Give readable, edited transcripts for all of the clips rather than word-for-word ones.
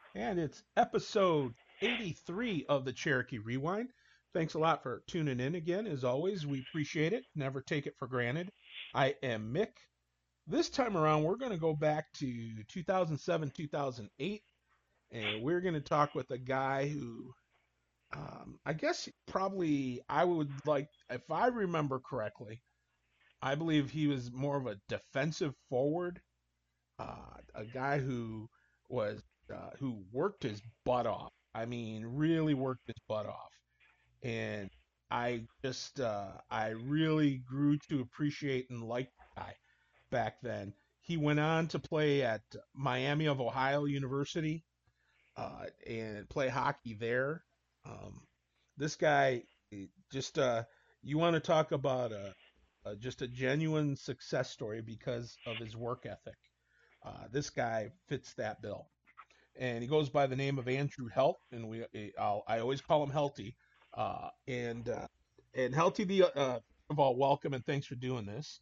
and it's episode 83 of the Cherokee Rewind. Thanks a lot for tuning in again. As always, we appreciate it. Never take it for granted. I am Mick. This time around, we're going to go back to 2007, 2008, and we're going to talk with a guy who, I guess, probably I would like, if I remember correctly, I believe he was more of a defensive forward, a guy was who worked his butt off. I mean, really worked his butt off, and I really grew to appreciate and like the guy back then. He went on to play at Miami of Ohio University and play hockey there. Um, this guy just you want to talk about just a genuine success story because of his work ethic. This guy fits that bill, and he goes by the name of Andrew Helt, and I always call him Helty. And Helty, of all, welcome and thanks for doing this.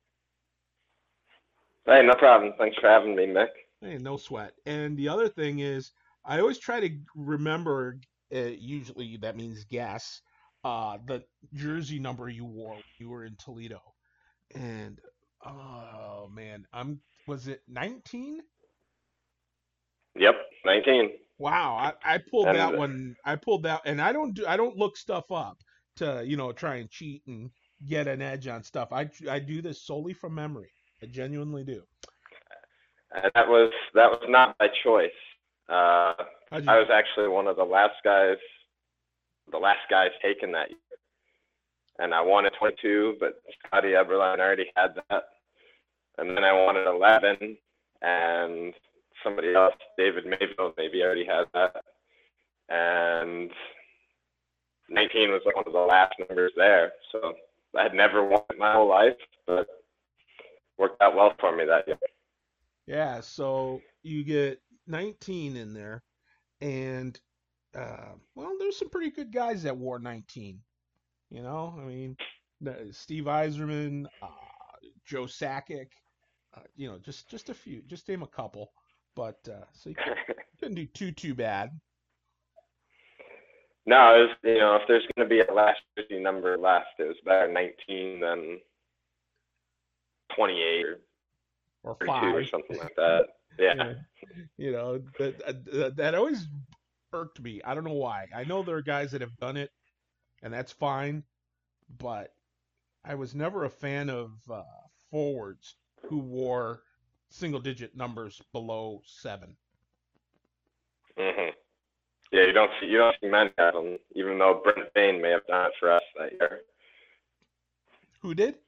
Hey, no problem. Thanks for having me, Mick. Hey, no sweat. And the other thing is, I always try to remember. Usually that means guess the jersey number you wore when you were in Toledo. And oh man, I'm was it 19? Yep, 19. Wow, I pulled And that one. I pulled that, and I don't look stuff up to try and cheat and get an edge on stuff. I do this solely from memory. I genuinely do. and that was not by choice. Uh, How'd I you? was actually one of the last guys taken that year, and I wanted 22, but Scotty Eberline already had that, and then I wanted 11, and somebody else, David Mayfield, maybe already had that, and 19 was like one of the last numbers there. So I had never won it my whole life, but worked out well for me that year. Yeah, so you get 19 in there, and well, there's some pretty good guys that wore 19. I mean, Steve Eiserman, Joe Sakic, just a few, just name a couple. But so you couldn't do too bad. No, it was, if there's going to be a last jersey number left, it was better 19 than 28 or Or 32 or five. something like that. Yeah. Yeah, that always irked me. I don't know why. I know there are guys that have done it, and that's fine. But I was never a fan of forwards who wore single digit numbers below seven. Mhm. Yeah, you don't see many of them, even though Brent Bain may have done it for us that year. Who did?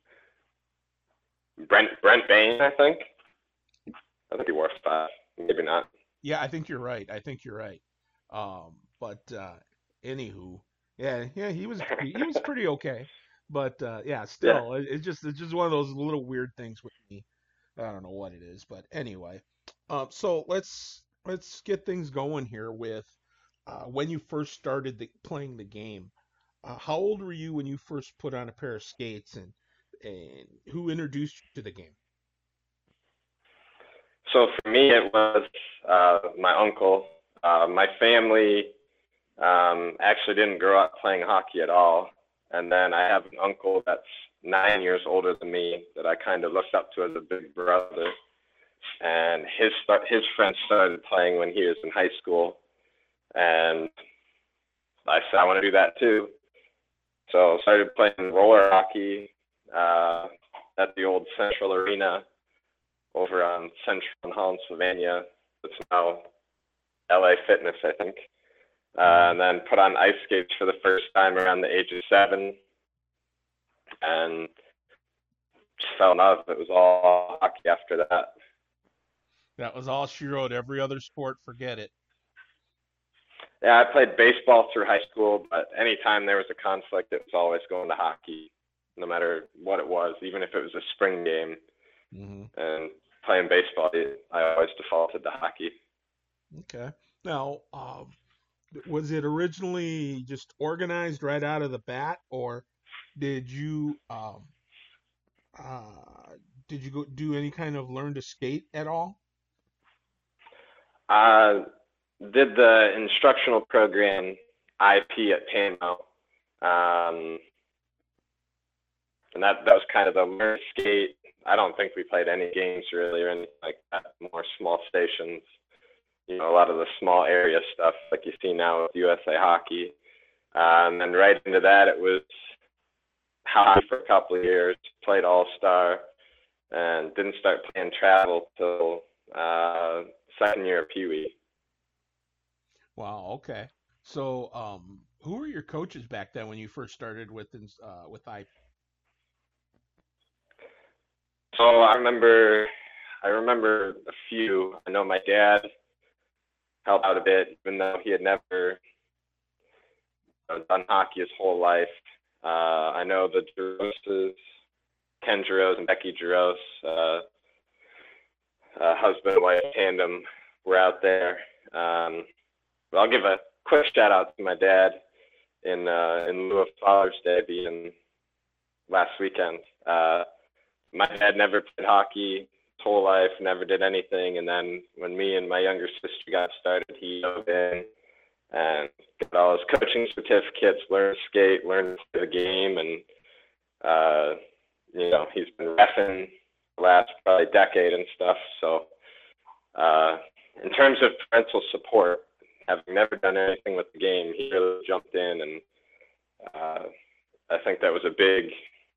Brent Bain, I think. I think he wore 5. Maybe not. Yeah, I think you're right. I think you're right. But anywho, yeah, he was pretty okay. But yeah, Yeah. still, it's just one of those little weird things with me. I don't know what it is, but anyway. So let's get things going here with when you first started playing the game. How old were you when you first put on a pair of skates, and who introduced you to the game? So for me, it was my uncle. My family actually didn't grow up playing hockey at all. And then I have an uncle that's 9 years older than me that I kind of looked up to as a big brother. And his friends started playing when he was in high school, and I said I want to do that too. So I started playing roller hockey uh, at the old Central Arena over on Central in Holland, Sylvania. It's now LA Fitness, I think. Hmm. And then put on ice skates for the first time around the age of 7, and just fell in love. It was all hockey after that. That was all she wrote. Every other sport, forget it. Yeah, I played baseball through high school, but anytime there was a conflict, it was always going to hockey, no matter what it was, even if it was a spring game. Hmm. And playing baseball, I always defaulted to hockey. Okay. Now, was it originally just organized right out of the bat, or did you um, did you go do any kind of learn to skate at all? Uh, did the instructional program IP at Pamo. And that was kind of the learn skate. I don't think we played any games really or anything like that, more small stations. A lot of the small area stuff like you see now with USA Hockey. And then right into that, it was hockey for a couple of years, played All-Star, and didn't start playing travel till second year of Pee Wee. Wow. Okay. So, who were your coaches back then when you first started with IP? So I remember a few. I know my dad helped out a bit, even though he had never done hockey his whole life. I know the Jaroses, Ken Jaros and Becky Jaros, husband and wife tandem, were out there. But I'll give a quick shout out to my dad in lieu of Father's Day being last weekend. My dad never played hockey his whole life, never did anything, and then when me and my younger sister got started, he dove in and got all his coaching certificates, learned to skate, learned to play the game, and he's been reffing the last probably decade and stuff. So in terms of parental support, having never done anything with the game, he really jumped in, and I think that was a big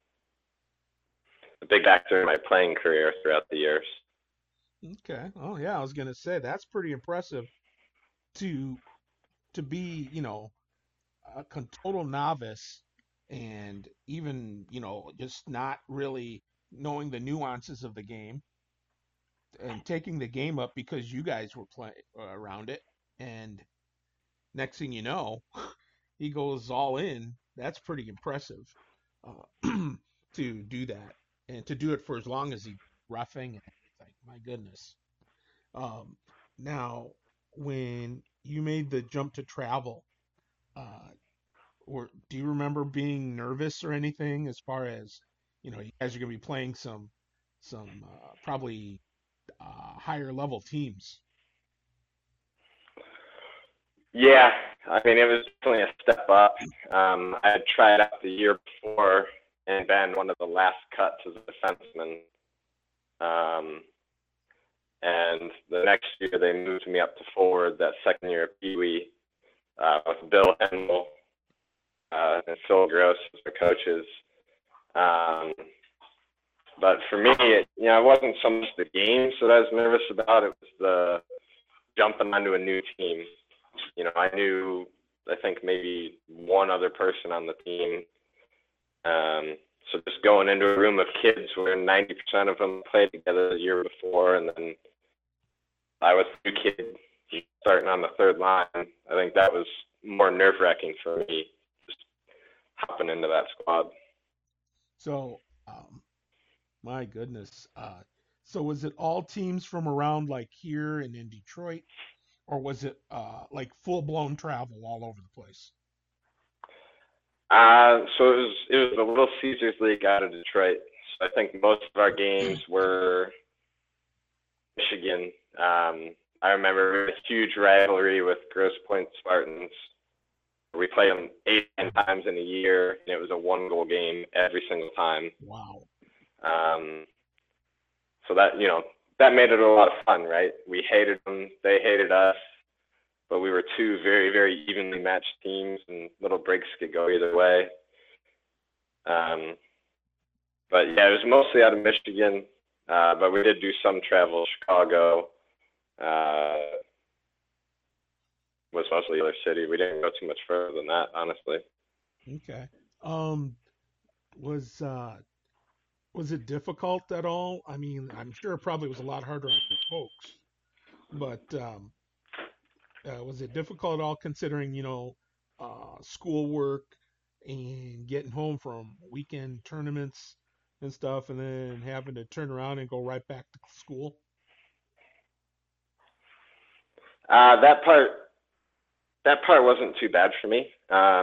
factor in my playing career throughout the years. Okay. Oh yeah, I was gonna say that's pretty impressive to be, a total novice and even, just not really knowing the nuances of the game and taking the game up because you guys were playing around it. And next thing you know, he goes all in. That's pretty impressive to do that and to do it for as long as he roughing and everything. My goodness. Um, Now, when you made the jump to travel, uh, or do you remember being nervous or anything as far as, you guys are going to be playing some probably higher level teams? Yeah, I mean, it was definitely a step up. I had tried out the year before and been one of the last cuts as a defenseman. Um, and the next year they moved me up to forward that second year of Pee Wee with Bill Hemel and Phil Gross as the coaches. But for me, it wasn't so much the games that I was nervous about. It was the jumping onto a new team. I knew, I think, maybe one other person on the team. So just going into a room of kids where 90% of them played together the year before, and then I was a new kid starting on the third line. I think that was more nerve-wracking for me, just hopping into that squad. So, my goodness. So was it all teams from around like here and in Detroit, or was it like full blown travel all over the place? So it was the Little Caesars League out of Detroit. So I think most of our games were Michigan. I remember we had a huge rivalry with Grosse Pointe Spartans. We played them 8 times in a year, and it was a one-goal game every single time. Wow. So that made it a lot of fun, right? We hated them, they hated us, but we were two very, very evenly matched teams, and little breaks could go either way. But yeah, it was mostly out of Michigan, but we did do some travel. Chicago was mostly the other city. We didn't go too much further than that, honestly. Okay. Was was it difficult at all? I mean, I'm sure it probably was a lot harder on your folks, but was it difficult at all considering, schoolwork and getting home from weekend tournaments and stuff, and then having to turn around and go right back to school? That part wasn't too bad for me.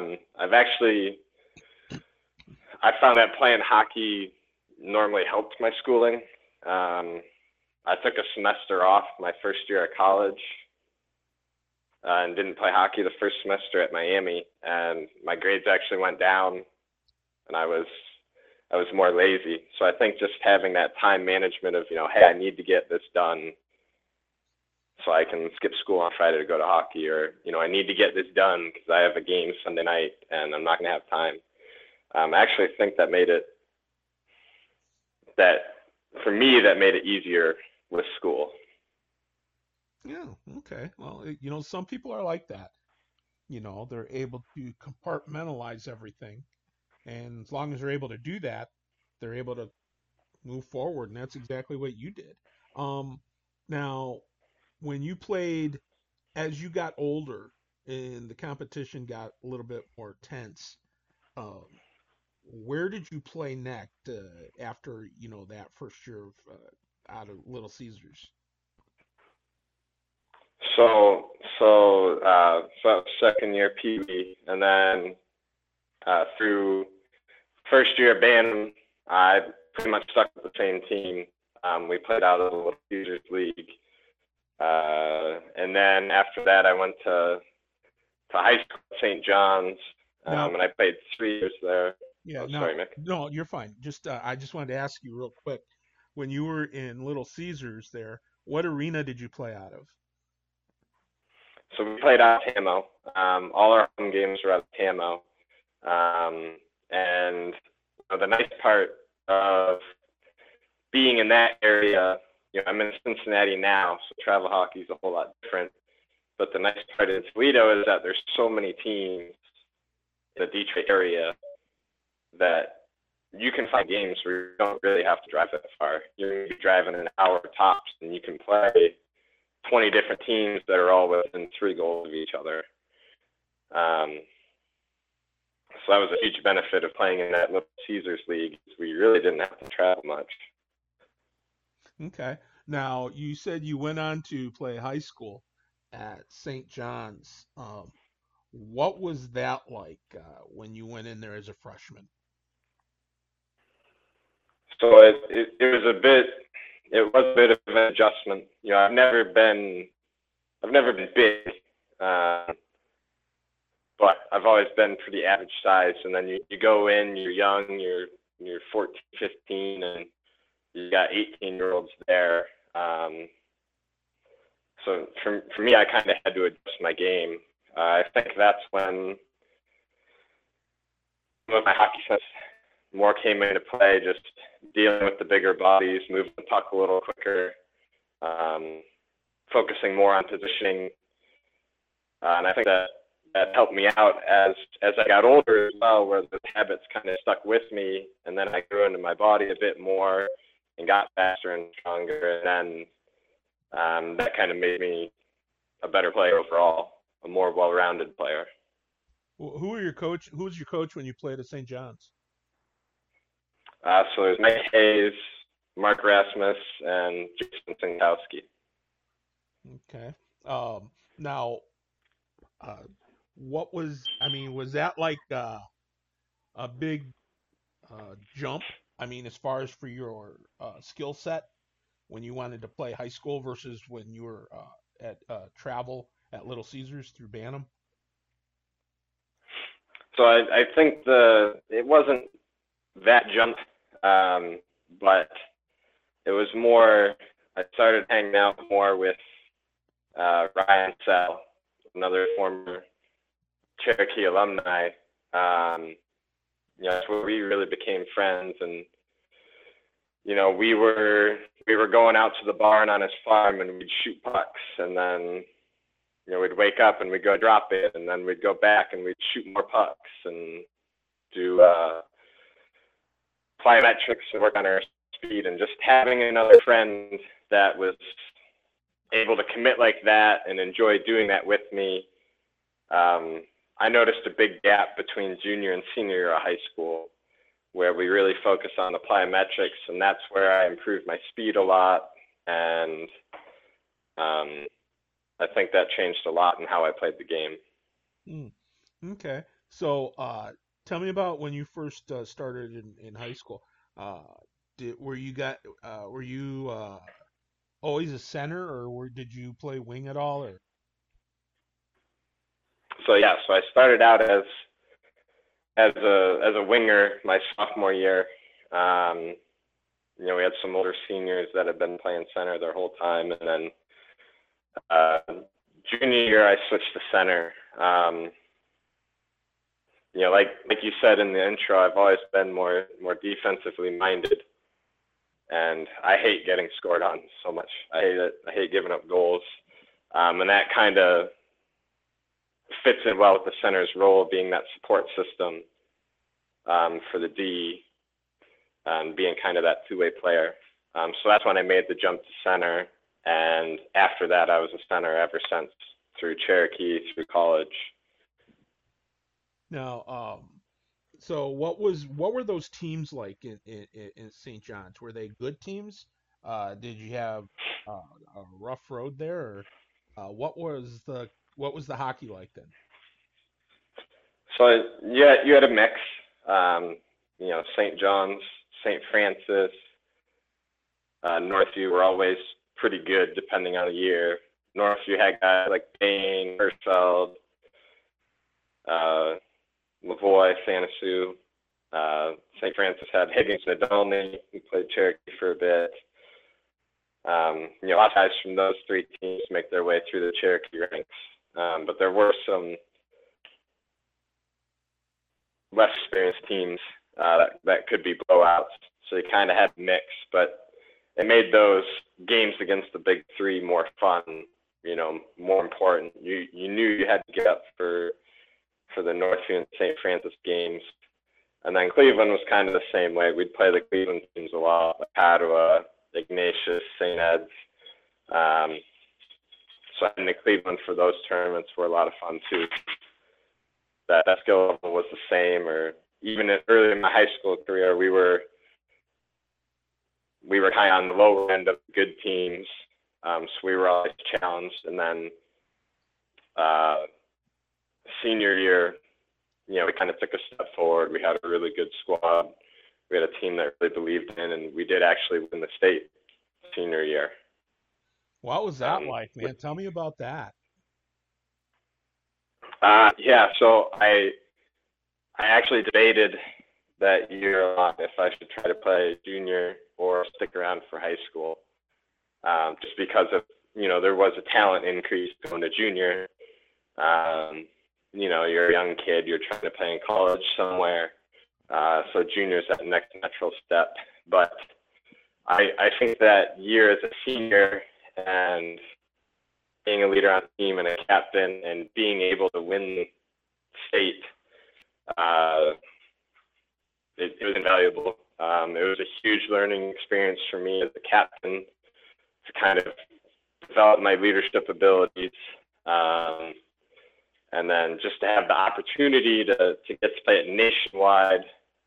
I found that playing hockey normally helped my schooling. I took a semester off my first year of college, and didn't play hockey the first semester at Miami, and my grades actually went down, and I was more lazy. So I think just having that time management of, hey, I need to get this done so I can skip school on Friday to go to hockey, or I need to get this done because I have a game Sunday night and I'm not going to have time. I actually think that for me that made it easier with school. Yeah, okay. Well, some people are like that. They're able to compartmentalize everything, and as long as they're able to do that, they're able to move forward, and that's exactly what you did. Um, Now, when you played, as you got older and the competition got a little bit more tense, um, where did you play next after that first year of out of Little Caesars? So second year Pee Wee, and then through first year at Bantam, I pretty much stuck with the same team. We played out of the Little Caesars League, and then after that, I went to high school at St. John's, Now, and I played 3 years there. yeah, Oh, no, sorry, Mick. no, you're fine. Just I just wanted to ask you real quick, when you were in Little Caesars there, what arena did you play out of? So we played out of Tamo. All our home games were out of Tamo. And the nice part of being in that area, I'm in Cincinnati now, so travel hockey is a whole lot different. But the nice part in Toledo is that there's so many teams in the Detroit area that you can find games where you don't really have to drive that far. You're driving an hour tops, and you can play 20 different teams that are all within 3 goals of each other. Um, so that was a huge benefit of playing in that Little Caesars League. We really didn't have to travel much. Okay. Now, you said you went on to play high school at St. John's. What was that like when you went in there as a freshman? So it was a bit of an adjustment. I've never been big, uh, but I've always been pretty average size. And then you go in, you're young, you're 14, 15, and you got 18-year-olds there. So for me, I kind of had to adjust my game. I think that's when some of my hockey sense more came into play, just dealing with the bigger bodies, moving the puck a little quicker, um, focusing more on positioning. And I think that helped me out as I got older as well, where the habits kind of stuck with me, and then I grew into my body a bit more and got faster and stronger, and then that kind of made me a better player overall, a more well-rounded player. Who were your coach? Who was your coach when you played at St. John's? So there's Mike Hayes, Mark Rasmus, and Jason Sinkowski. Okay. Now, uh, was that like a big jump? I mean, as far as for your skill set when you wanted to play high school versus when you were at travel at Little Caesars through Bantam? So I think it wasn't that jump, but it was more. I started hanging out more with Ryan Sell, another former Cherokee alumni. That's where we really became friends, and we were going out to the barn on his farm, and we'd shoot pucks, and then we'd wake up and we'd go drop it, and then we'd go back and we'd shoot more pucks and do plyometrics and work on our speed, and just having another friend that was able to commit like that and enjoy doing that with me. I noticed a big gap between junior and senior year of high school where we really focus on the plyometrics, and that's where I improved my speed a lot, and I think that changed a lot in how I played the game. Mm, okay. So, tell me about when you first started in high school. Uh, were you always a center, or did you play wing at all? Or So I started out as a winger my sophomore year. We had some older seniors that had been playing center their whole time, and then junior year I switched to center. Like you said in the intro, I've always been more defensively minded, and I hate getting scored on so much. I hate it. I hate giving up goals, and that kind of fits in well with the center's role, being that support system for the D, being kind of that two-way player. So that's when I made the jump to center, and after that, I was a center ever since, through Cherokee, through college. Now, so what were those teams like in St. John's? Were they good teams? Did you have a rough road there, or what was the hockey like then? So yeah, you had a mix. St. John's, St. Francis, Northview were always pretty good depending on the year. Northview had guys like Bain, Hirschfeld, Lavoie, Sanisu. St. Francis had Higgins and Adolny, who played Cherokee for a bit. A lot of guys from those three teams make their way through the Cherokee ranks. But there were some less experienced teams that could be blowouts. So you kind of had a mix, but it made those games against the big three more fun, more important. You knew you had to get up for the Northview and St. Francis games. And then Cleveland was kind of the same way. We'd play the Cleveland teams a lot, like Padua, Ignatius, St. Ed's. So heading to Cleveland for those tournaments were a lot of fun too. That skill level was the same, or even early in my high school career, we were kind of on the lower end of good teams. So we were always challenged. And then senior year, we kind of took a step forward. We had a really good squad. We had a team that really believed in, and we did actually win the state senior year. What was that like, man? Tell me about that. So I actually debated that year a lot if I should try to play junior or stick around for high school, just because of, there was a talent increase going to junior. You're a young kid, you're trying to play in college somewhere. So junior's that next natural step. But I think that year as a senior and being a leader on the team and a captain and being able to win state, it was invaluable. It was a huge learning experience for me as a captain to kind of develop my leadership abilities. And then just to have the opportunity to get to play it nationwide,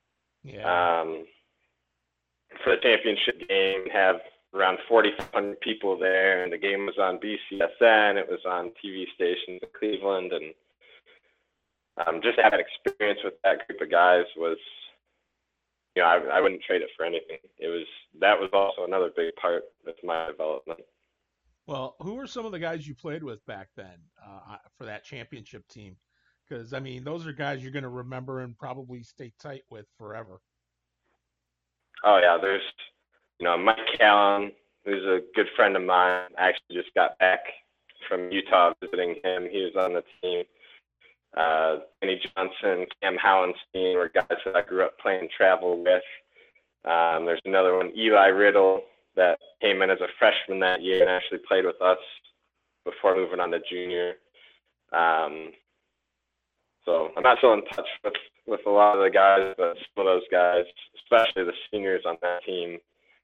for the championship game, have around 4,500 people there, and the game was on BCSN. It was on TV stations in Cleveland, and just to have that experience with that group of guys was, I wouldn't trade it for anything. That was also another big part of my development. Well, who were some of the guys you played with back then for that championship team? Because, those are guys you're going to remember and probably stay tight with forever. Oh, yeah. There's, Mike Callan, who's a good friend of mine. I actually just got back from Utah visiting him. He was on the team. Benny Johnson, Cam Hallenstein were guys that I grew up playing travel with. There's another one, Eli Riddle, that came in as a freshman that year and actually played with us before moving on to junior. So I'm not still in touch with a lot of the guys, but some of those guys, especially the seniors on that team,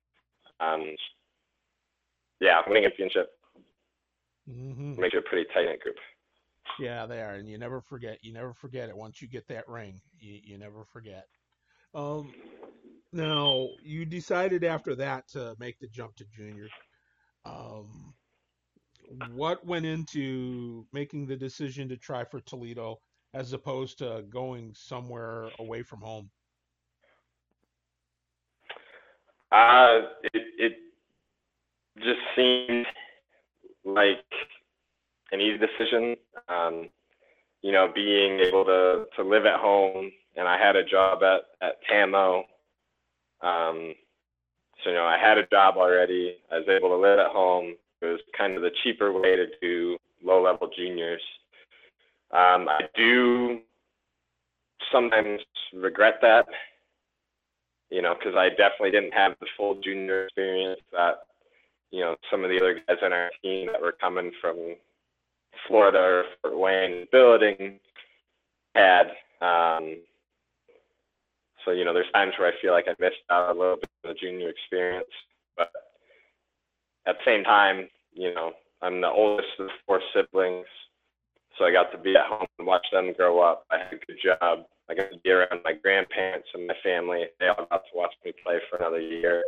winning a championship makes you a pretty tight-knit group. Yeah, they are, and you never forget. You never forget it. Once you get that ring, you never forget. Now, you decided after that to make the jump to junior. What went into making the decision to try for Toledo as opposed to going somewhere away from home? It just seemed like an easy decision. being able to live at home, and I had a job at TAMO. Um, so I had a job already. I was able to live at home. It was kind of the cheaper way to do low-level juniors. I do sometimes regret that, because I definitely didn't have the full junior experience that some of the other guys on our team that were coming from Florida or Fort Wayne building had. So there's times where I feel like I missed out a little bit of the junior experience, but at the same time, I'm the oldest of 4 siblings, so I got to be at home and watch them grow up. I had a good job. I got to be around my grandparents and my family. They all got to watch me play for another year.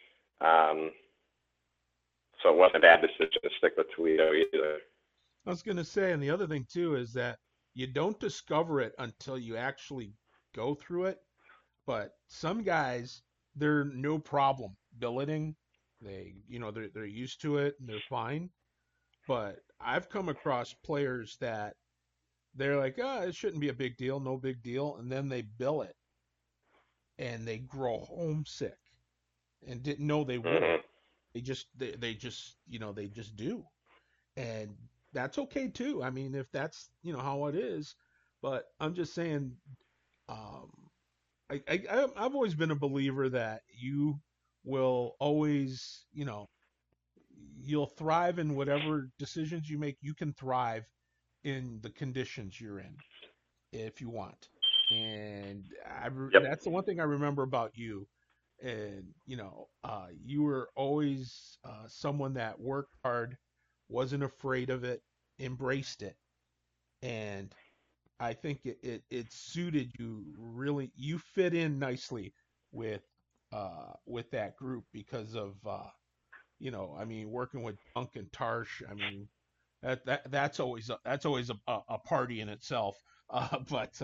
So it wasn't a bad decision to stick with Toledo either. I was going to say, and the other thing too is that you don't discover it until you actually go through it. But some guys, they're no problem billeting. They're used to it and they're fine. But I've come across players that they're like, it shouldn't be a big deal, no big deal, and then they bill it and they grow homesick and didn't know they would. Mm-hmm. They just do, and that's okay too. I mean, if that's how it is, but I'm just saying, um, I've always been a believer that you will always, you'll thrive in whatever decisions you make. You can thrive in the conditions you're in if you want. And Yep. that's the one thing I remember about you. And, you were always someone that worked hard, wasn't afraid of it, embraced it. And I think it suited you really. You fit in nicely with that group because of I mean, working with Dunk and Tarsh. I mean, that's always a party in itself. But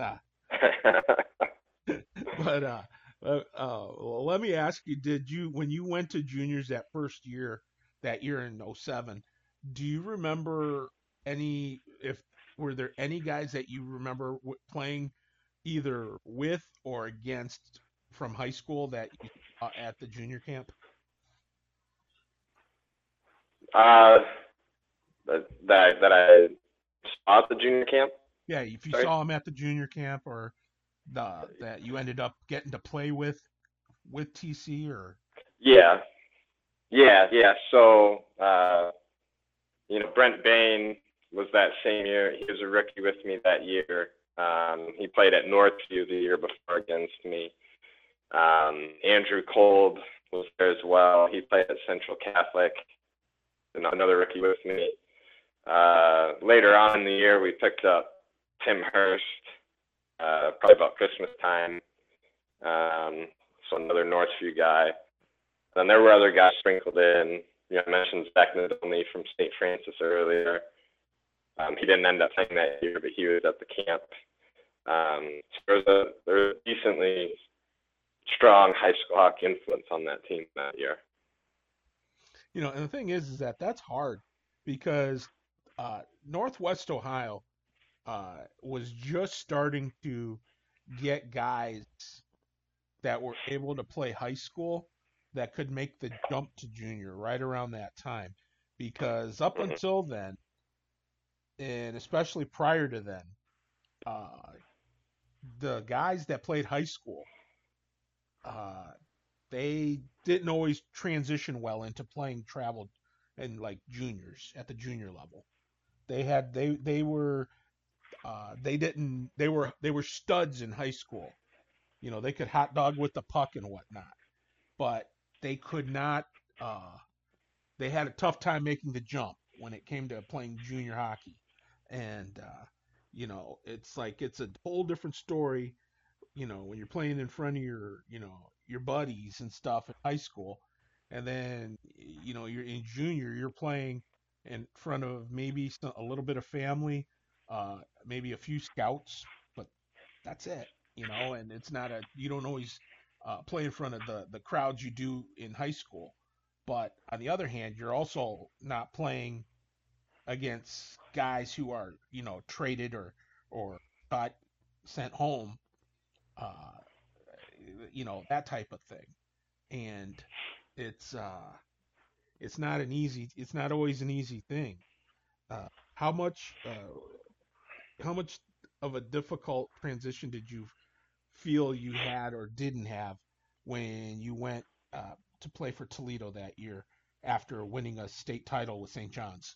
but well, let me ask you: Did you, when you went to juniors that first year, that year in '07, do you remember any? If were there any guys that you remember playing either with or against from high school that you saw at the junior camp? uh, that I saw at the junior camp. Yeah, if you Sorry. saw them at the junior camp or that you ended up getting to play with TC or Yeah, yeah. So, Brent Bain was that same year. He was a rookie with me that year. He played at Northview the year before against me. Andrew Kolb was there as well. He played at Central Catholic, another rookie with me. Later on in the year, we picked up Tim Hurst, probably about Christmas time. So another Northview guy. Then there were other guys sprinkled in. I mentioned Zach Nadolny from St. Francis earlier. He didn't end up playing that year, but he was at the camp. So there was a decently strong high school hockey influence on that team that year. and the thing is that that's hard because Northwest Ohio was just starting to get guys that were able to play high school that could make the jump to junior right around that time. Because up Mm-hmm. until then, and especially prior to then, uh, the guys that played high school, uh, they didn't always transition well into playing travel and like juniors at the junior level. They were studs in high school. They could hot dog with the puck and whatnot, but they could not. Uh, they had a tough time making the jump when it came to playing junior hockey, and it's like it's a whole different story. When you're playing in front of your buddies and stuff in high school, and then you're in junior, you're playing in front of maybe a little bit of family, maybe a few scouts, but that's it. And it's not a you don't always play in front of the crowds you do in high school. But on the other hand, you're also not playing against guys who are traded or or cut, sent home, uh, that type of thing. And it's uh, it's not always an easy thing. Uh, how much how much of a difficult transition did you feel you had or didn't have when you went to play for Toledo that year after winning a state title with St. John's?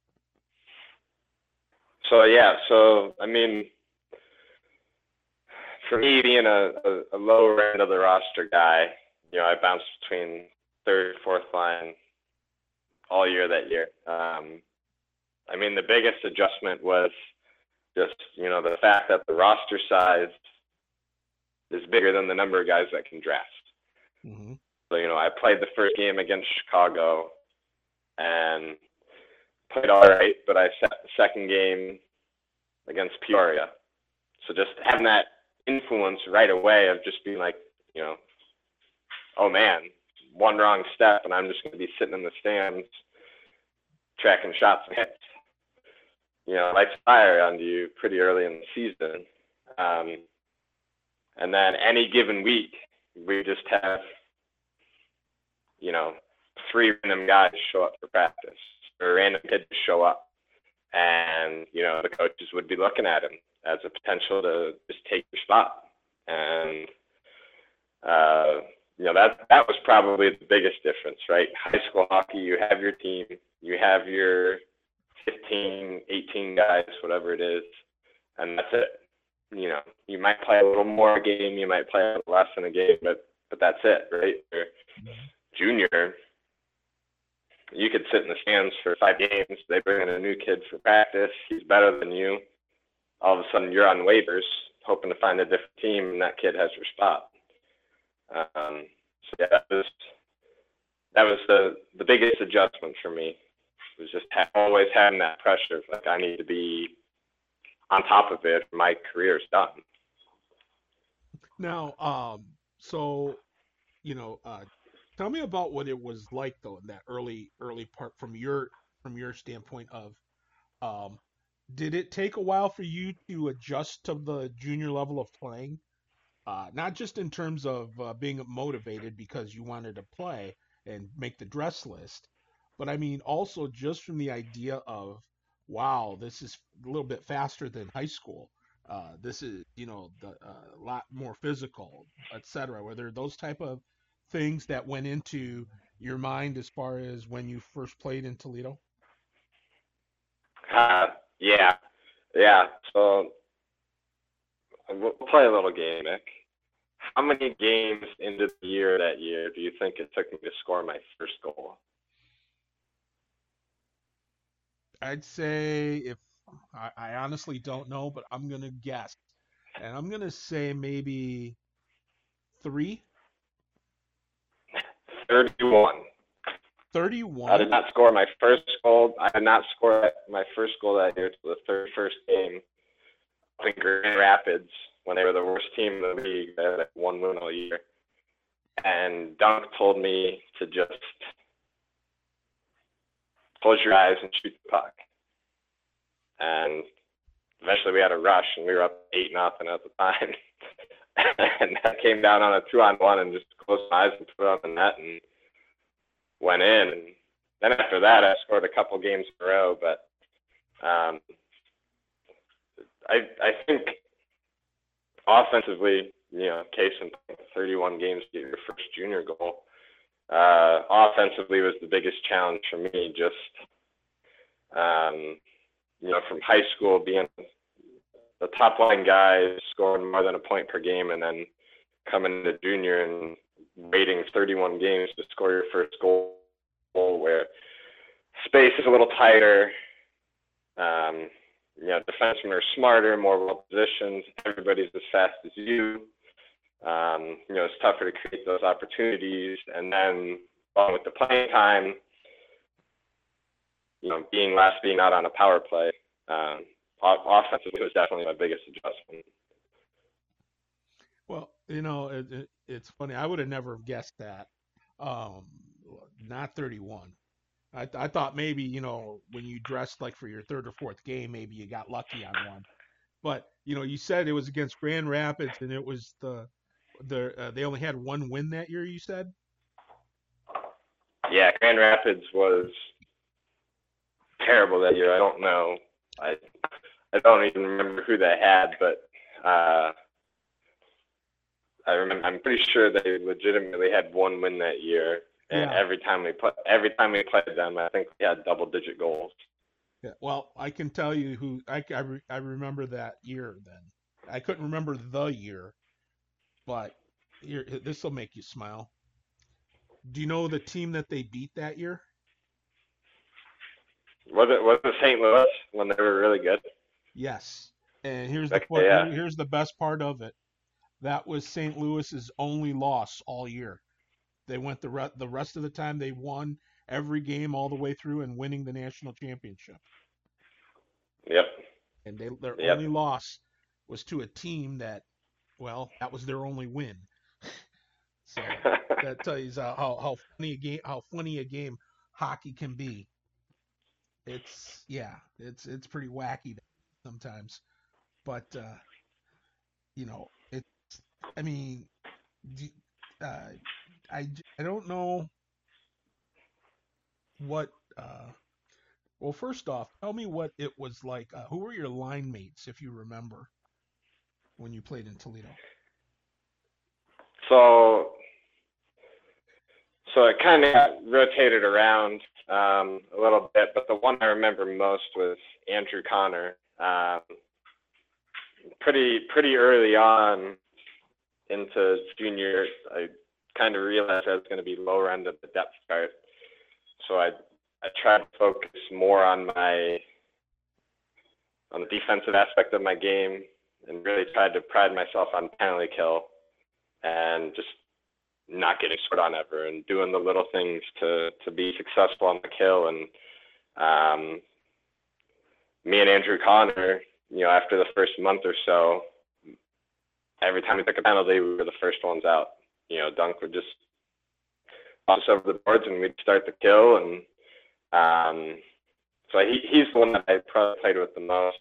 So yeah, so I mean, for me being a lower end of the roster guy, I bounced between third, fourth line all year that year. I mean, the biggest adjustment was just, the fact that the roster size is bigger than the number of guys that can draft. Mm-hmm. So, I played the first game against Chicago and played all right, but I set the second game against Peoria. So just having that influence right away of just being like, oh man, one wrong step and I'm just going to be sitting in the stands tracking shots and hits. Lights fire onto you pretty early in the season. And then any given week, we just have, 3 random guys show up for practice, or random kids show up. And, the coaches would be looking at him as a potential to just take your spot. And, that was probably the biggest difference, right? High school hockey, you have your team, you have your 15, 18 guys, whatever it is, and that's it. You might play a little more a game, you might play a little less in a game, but that's it, right? Or junior, you could sit in the stands for 5 games. They bring in a new kid for practice. He's better than you. All of a sudden, you're on waivers, hoping to find a different team, and that kid has your spot. So yeah, that was the biggest adjustment for me. Was just always having that pressure of like I need to be on top of it. My career's done. Now, so tell me about what it was like though in that early part from your standpoint of um, did it take a while for you to adjust to the junior level of playing? Not just in terms of being motivated because you wanted to play and make the dress list, but I mean also just from the idea of, wow, this is a little bit faster than high school. This is, a lot more physical, etc. Were there those type of things that went into your mind as far as when you first played in Toledo? Uh, yeah, yeah. So we'll play a little game, Nick. How many games into the year that year do you think it took me to score my first goal? I'd say if I honestly don't know, but I'm gonna guess, and I'm gonna say maybe three, 31. I 31. did not score my first goal. I did not score my first goal that year until the 31st game up in Grand Rapids when they were the worst team in the league. They had like 1 win all year. And Dunk told me to just close your eyes and shoot the puck. And eventually we had a rush and we were up 8-0 at the time. And that came down on a 2-on-1 and just closed my eyes and put it on the net and went in. And then after that, I scored a couple games in a row. But I think offensively, case in point, 31 games to get your first junior goal. Offensively was the biggest challenge for me. Just from high school being the top line guy, scoring more than a point per game, and then coming into junior and waiting 31 games to score your first goal, where space is a little tighter. Defensemen are smarter, more well positioned. Everybody's as fast as you. It's tougher to create those opportunities. And then along with the playing time, being last, being out on a power play, offensively was definitely my biggest adjustment. Well, it's funny. I would have never guessed that. Um, Not 31. I thought maybe when you dressed like for your third or fourth game, maybe you got lucky on one. But you said it was against Grand Rapids, and it was they only had one win that year. You said. Yeah, Grand Rapids was terrible that year. I don't know. I don't even remember who they had, but I'm pretty sure they legitimately had one win that year. And Yeah. every time we played them, I think we had double-digit goals. Yeah. Well, I can tell you who I remember that year. Then I couldn't remember the year, but here this will make you smile. Do you know the team that they beat that year? Was it St. Louis when they were really good? Yes. And here's the Okay, yeah. here's the best part of it. That was St. Louis's only loss all year. They went the rest of the time they won every game all the way through and winning the national championship. Yep. And their Yep. only loss was to a team that, well, that was their only win. So that tells you how funny a game hockey can be. It's pretty wacky sometimes, but it's I mean, uh, I don't know what. Well, first off, tell me what it was like. Who were your line mates, if you remember, when you played in Toledo? So so it kind of rotated around a little bit, but the one I remember most was Andrew Connor. Pretty early on into junior, I kind of realized I was going to be lower end of the depth chart, so I tried to focus more on the defensive aspect of my game, and really tried to pride myself on penalty kill and just not getting scored on ever and doing the little things to be successful on the kill. And me and Andrew Connor, after the first month or so, every time we took a penalty, we were the first ones out. Dunk would just toss us over the boards and we'd start the kill. And so he's the one that I probably played with the most.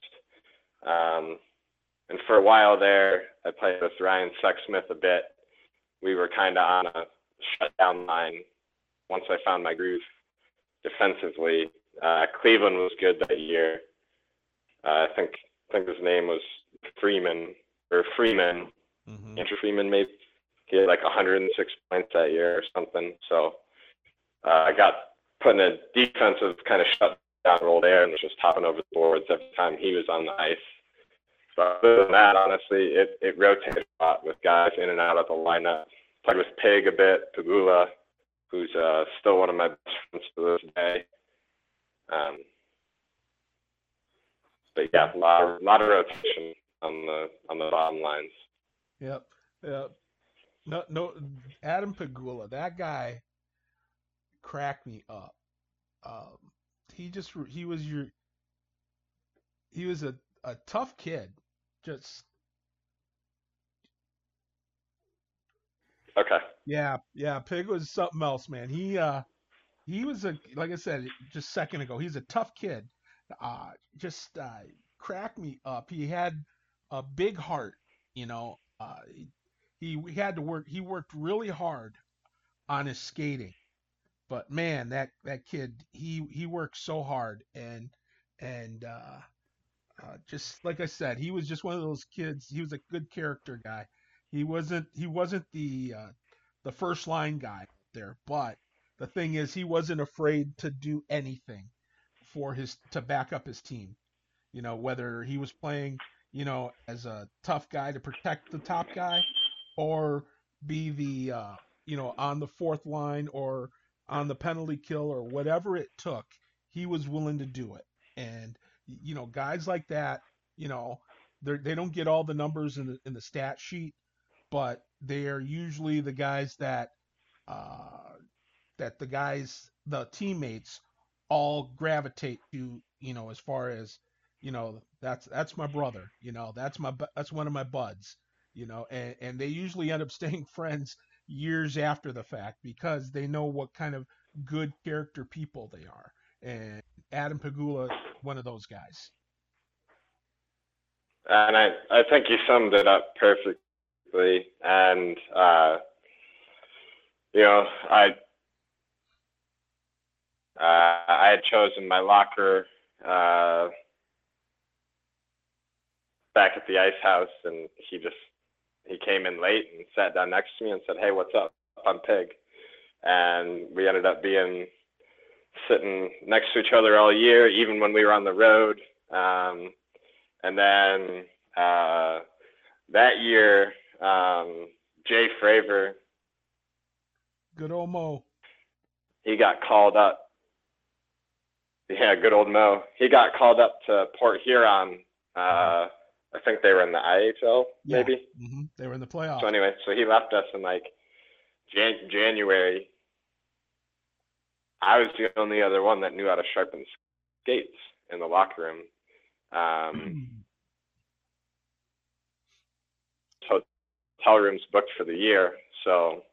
And for a while there, I played with Ryan Sexsmith a bit. We were kind of on a shutdown line once I found my groove defensively. Cleveland was good that year. I think his name was Freeman. Mm-hmm. Andrew Freeman, maybe. He had like 106 points that year or something. So I got put in a defensive kind of shutdown role there and was just topping over the boards every time he was on the ice. But other than that, honestly, it rotated a lot with guys in and out of the lineup. Played with Pig a bit, Pegula, who's still one of my best friends to this day. But yeah, a lot of rotation on the bottom lines. Yep. Yep. No, Adam Pegula, that guy cracked me up. Um, he was a tough kid. Just Okay. yeah, Pig was something else, man. He was like I said just a second ago, he's a tough kid. Just cracked me up. He had a big heart, you know. He had to work. He worked really hard on his skating, but man, that kid, he worked so hard, and just like I said, he was just one of those kids. He was a good character guy. He wasn't the first line guy there, but the thing is, he wasn't afraid to do anything to back up his team. Whether he was playing, as a tough guy to protect the top guy, or be on the fourth line or on the penalty kill or whatever it took, he was willing to do it. And guys like that, you know, they don't get all the numbers in the stat sheet, but they are usually the guys uh, that the teammates all gravitate to, as far as, that's my brother, that's one of my buds, and they usually end up staying friends years after the fact because they know what kind of good character people they are. And Adam Pagula, one of those guys. And I think you summed it up perfectly. And you know, I had chosen my locker back at the ice house, and he came in late and sat down next to me and said, "Hey, what's up? I'm Pig." And we ended up being sitting next to each other all year, even when we were on the road. And then that year, Jay Fravor, Good old Mo. he got called up. Yeah, good old Mo. He got called up to Port Huron. I think they were in the IHL, Yeah. maybe. They were in the So playoffs. anyway, so he left us in like January. I was the only other one that knew how to sharpen skates in the locker room. Hotel rooms booked for the year, so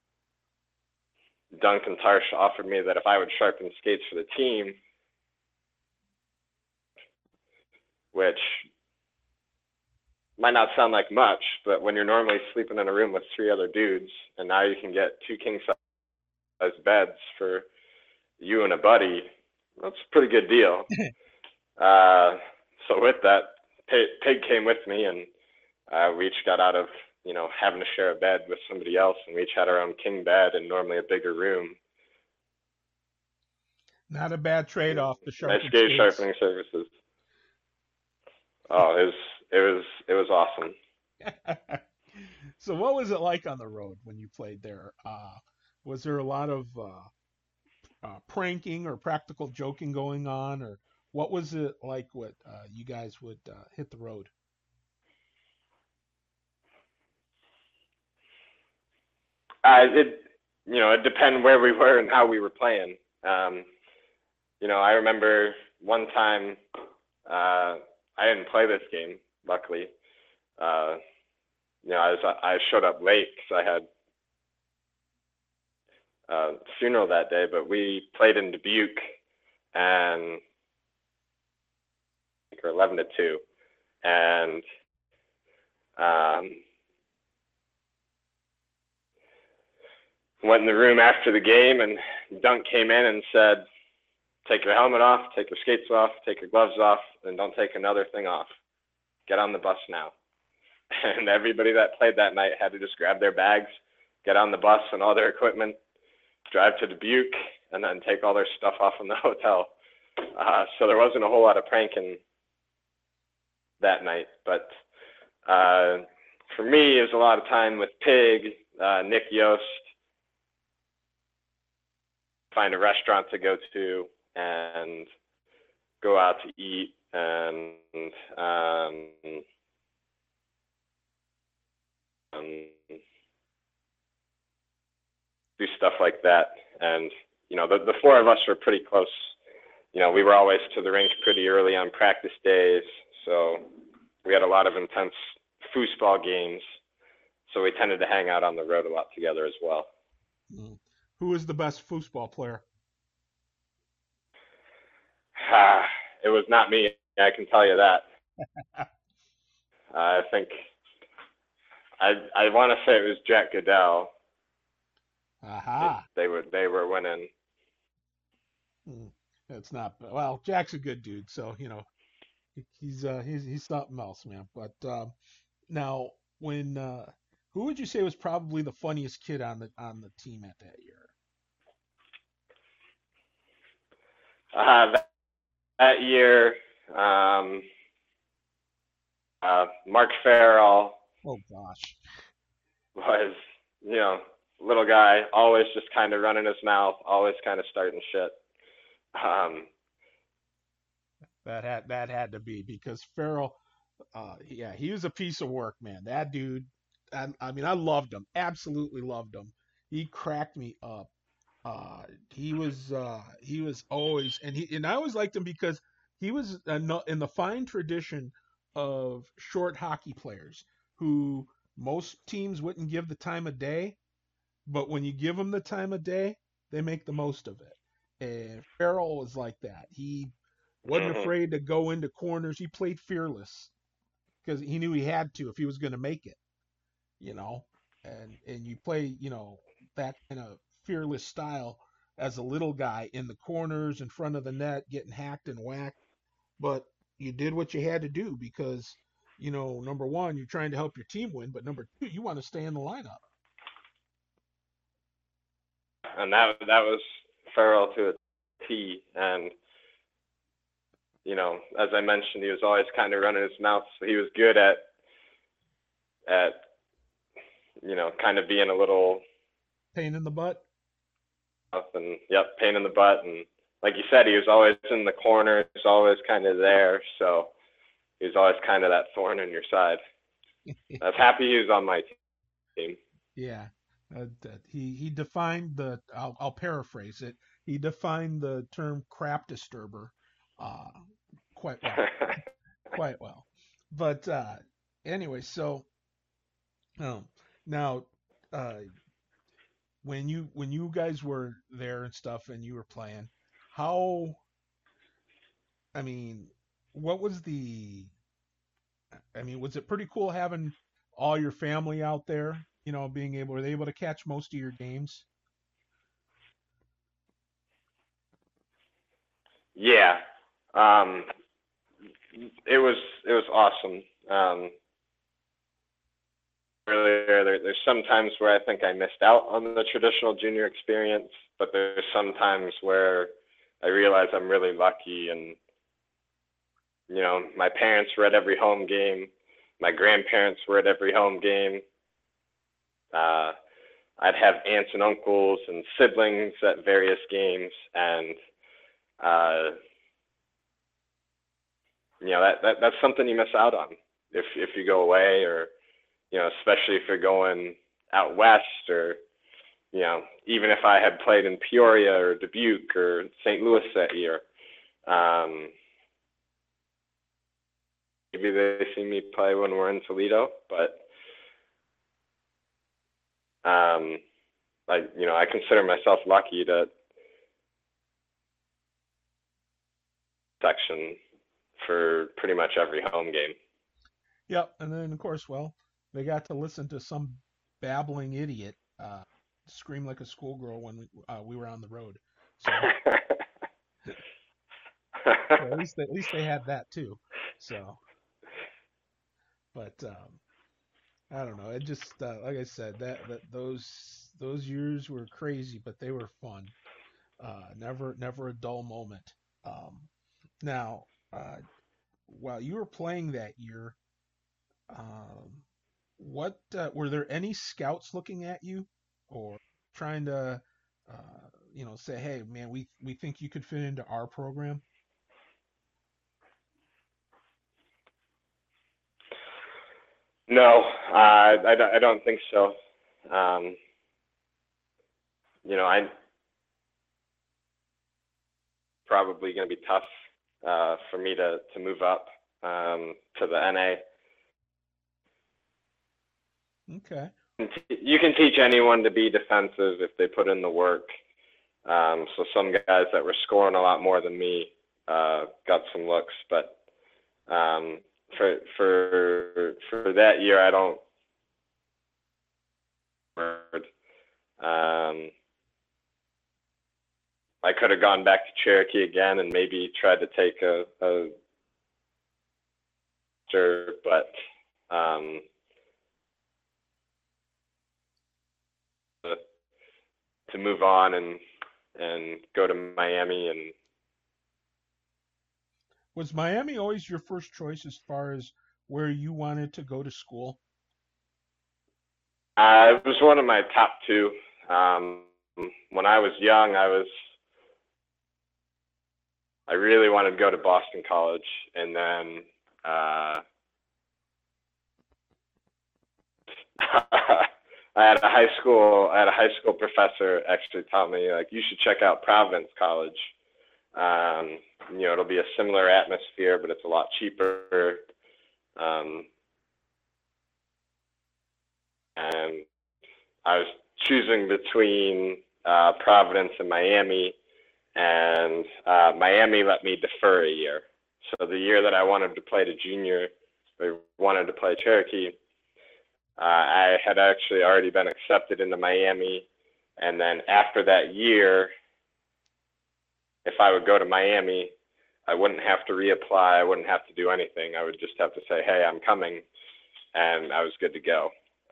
Duncan Tarsh offered me that if I would sharpen skates for the team, which might not sound like much, but when you're normally sleeping in a room with three other dudes, and now you can get two king size beds for you and a buddy, that's a pretty good deal. So with that, Pig came with me, and we each got out of having to share a bed with somebody else, and we each had our own king bed and normally a bigger room. Not a bad trade-off to Nice sharpen skate skates. sharpening services. Oh, it was awesome. So what was it like on the road when you played there? Was there a lot of pranking or practical joking going on, or what was it like? What you guys would hit the road? It depended where we were and how we were playing. I remember one time I didn't play this game, luckily. I showed up late because I had a funeral that day, but we played in Dubuque and we were 11-2, and went in the room after the game, and Dunk came in and said, "Take your helmet off, take your skates off, take your gloves off, and don't take another thing off. Get on the bus now." And everybody that played that night had to just grab their bags, get on the bus and all their equipment, drive to Dubuque, and then take all their stuff off in the hotel. So there wasn't a whole lot of pranking that night. But for me, it was a lot of time with Pig, Nick Yost, find a restaurant to go to and go out to eat and do stuff like that. And the four of us were pretty close. We were always to the rink pretty early on practice days, so we had a lot of intense foosball games. So we tended to hang out on the road a lot together as well. Who is the best foosball player? It was not me, I can tell you that. I think I want to say it was Jack Goodell. Aha. They were winning. It's not well. Jack's a good dude, so he's something else, man. But now, when who would you say was probably the funniest kid on the team at that year? That year, Mark Farrell. Oh gosh. Was little guy, always just kind of running his mouth, always kind of starting shit. That had to be because Farrell, he was a piece of work, man. That dude, I mean, I loved him, absolutely loved him. He cracked me up. He was always, and I always liked him because he was in the fine tradition of short hockey players who most teams wouldn't give the time of day, but when you give them the time of day, they make the most of it. And Farrell was like that. He wasn't afraid to go into corners. He played fearless. because he knew he had to if he was going to make it, you know. And you play, that kind of fearless style as a little guy in the corners in front of the net, getting hacked and whacked. But you did what you had to do because, number one, you're trying to help your team win, but number two, you want to stay in the lineup. And that was Farrell to a T. And as I mentioned, he was always kind of running his mouth, so he was good at kind of being a little pain in the butt. And yep, pain in the butt. And like you said, he was always in the corner. He was always kind of there. So he was always kind of that thorn in your side. I was happy he was on my team. Yeah. He defined I'll paraphrase it. He defined the term crap disturber quite well. Quite well. But anyway, so now when you guys were there and stuff and you were playing, what was was it pretty cool having all your family out there, were they able to catch most of your games? Yeah. It was awesome. Earlier, there's some times where I think I missed out on the traditional junior experience, but there's some times where I realize I'm really lucky. And my parents were at every home game, my grandparents were at every home game. I'd have aunts and uncles and siblings at various games, and that's something you miss out on if you go away, or especially if you're going out west, or even if I had played in Peoria or Dubuque or St. Louis that year. Maybe they see me play when we're in Toledo, but I consider myself lucky to section for pretty much every home game. Yep, and then of course, they got to listen to some babbling idiot scream like a schoolgirl when we were on the road. So, at least they had that too. So, but I don't know. It just like I said, that those years were crazy, but they were fun. Never a dull moment. Now, while you were playing that year, what were there any scouts looking at you, or trying to, say, hey, man, we think you could fit into our program? No, I don't think so. I probably going to be tough for me to move up to the NA. Okay. You can teach anyone to be defensive if they put in the work. So some guys that were scoring a lot more than me got some looks, but for that year, I don't. I could have gone back to Cherokee again and maybe tried to take a but to move on and go to Miami. And was Miami always your first choice as far as where you wanted to go to school? It was one of my top two. When I was young, I really wanted to go to Boston College, and then I had a high school professor actually tell me, like, you should check out Providence College. It'll be a similar atmosphere, but it's a lot cheaper. And I was choosing between Providence and Miami, and Miami let me defer a year. So the year that I wanted to play to junior, they wanted to play Cherokee. I had actually already been accepted into Miami, and then after that year, if I would go to Miami, I wouldn't have to reapply. I wouldn't have to do anything. I would just have to say, hey, I'm coming, and I was good to go.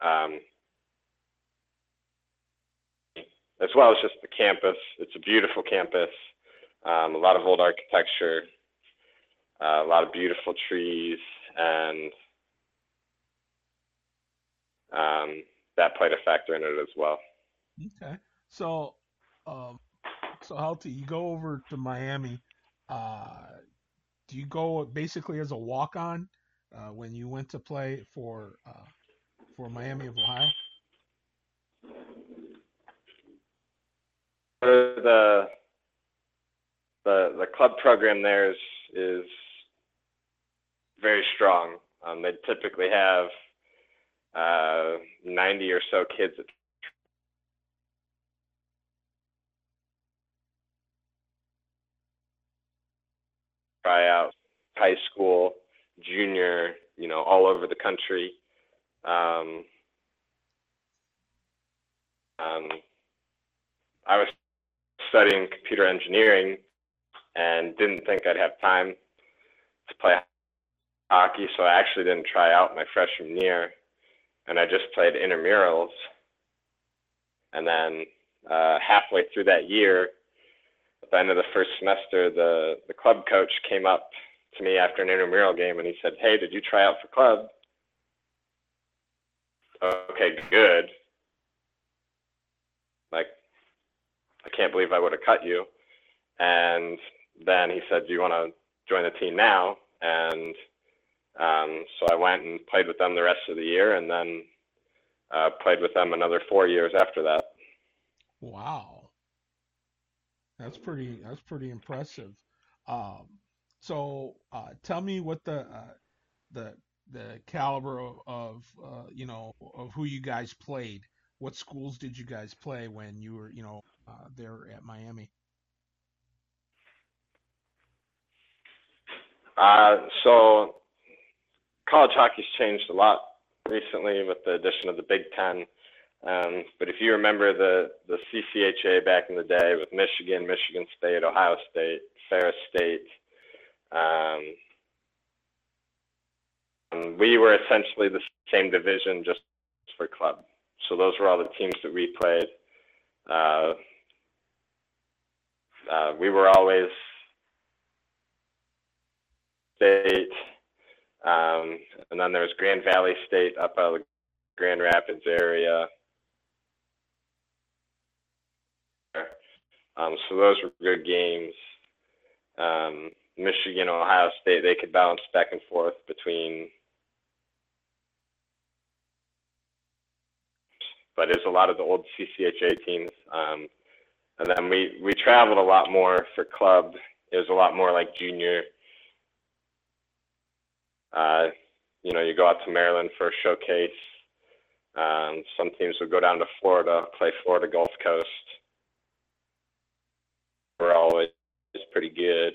As well as just the campus. It's a beautiful campus, a lot of old architecture, a lot of beautiful trees, and that played a factor in it as well. Okay. So, so Halti, you go over to Miami. Uh, do you go basically as a walk-on when you went to play for Miami of Ohio? The the club program there is very strong. They typically have 90 or so kids that try out, high school, junior, all over the country. Um, I was studying computer engineering and didn't think I'd have time to play hockey, so I actually didn't try out my freshman year, and I just played intramurals. And then halfway through that year, at the end of the first semester, the club coach came up to me after an intramural game, and he said, hey, did you try out for club? Okay, good. Like, I can't believe I would have cut you. And then he said, do you want to join the team now? And so I went and played with them the rest of the year, and then played with them another 4 years after that. Wow, that's pretty impressive. Um, so tell me what the the caliber of of who you guys played. What schools did you guys play when you were there at Miami? So college hockey's changed a lot recently with the addition of the Big Ten. But if you remember the CCHA back in the day with Michigan, Michigan State, Ohio State, Ferris State, we were essentially the same division just for club. So those were all the teams that we played. We were always state, and then there was Grand Valley State up out of the Grand Rapids area. So those were good games. Michigan, Ohio State, they could bounce back and forth between, but it's a lot of the old CCHA teams. And then we traveled a lot more for club. It was a lot more like junior. You go out to Maryland for a showcase. Some teams would go down to Florida, play Florida Gulf Coast. We're always pretty good.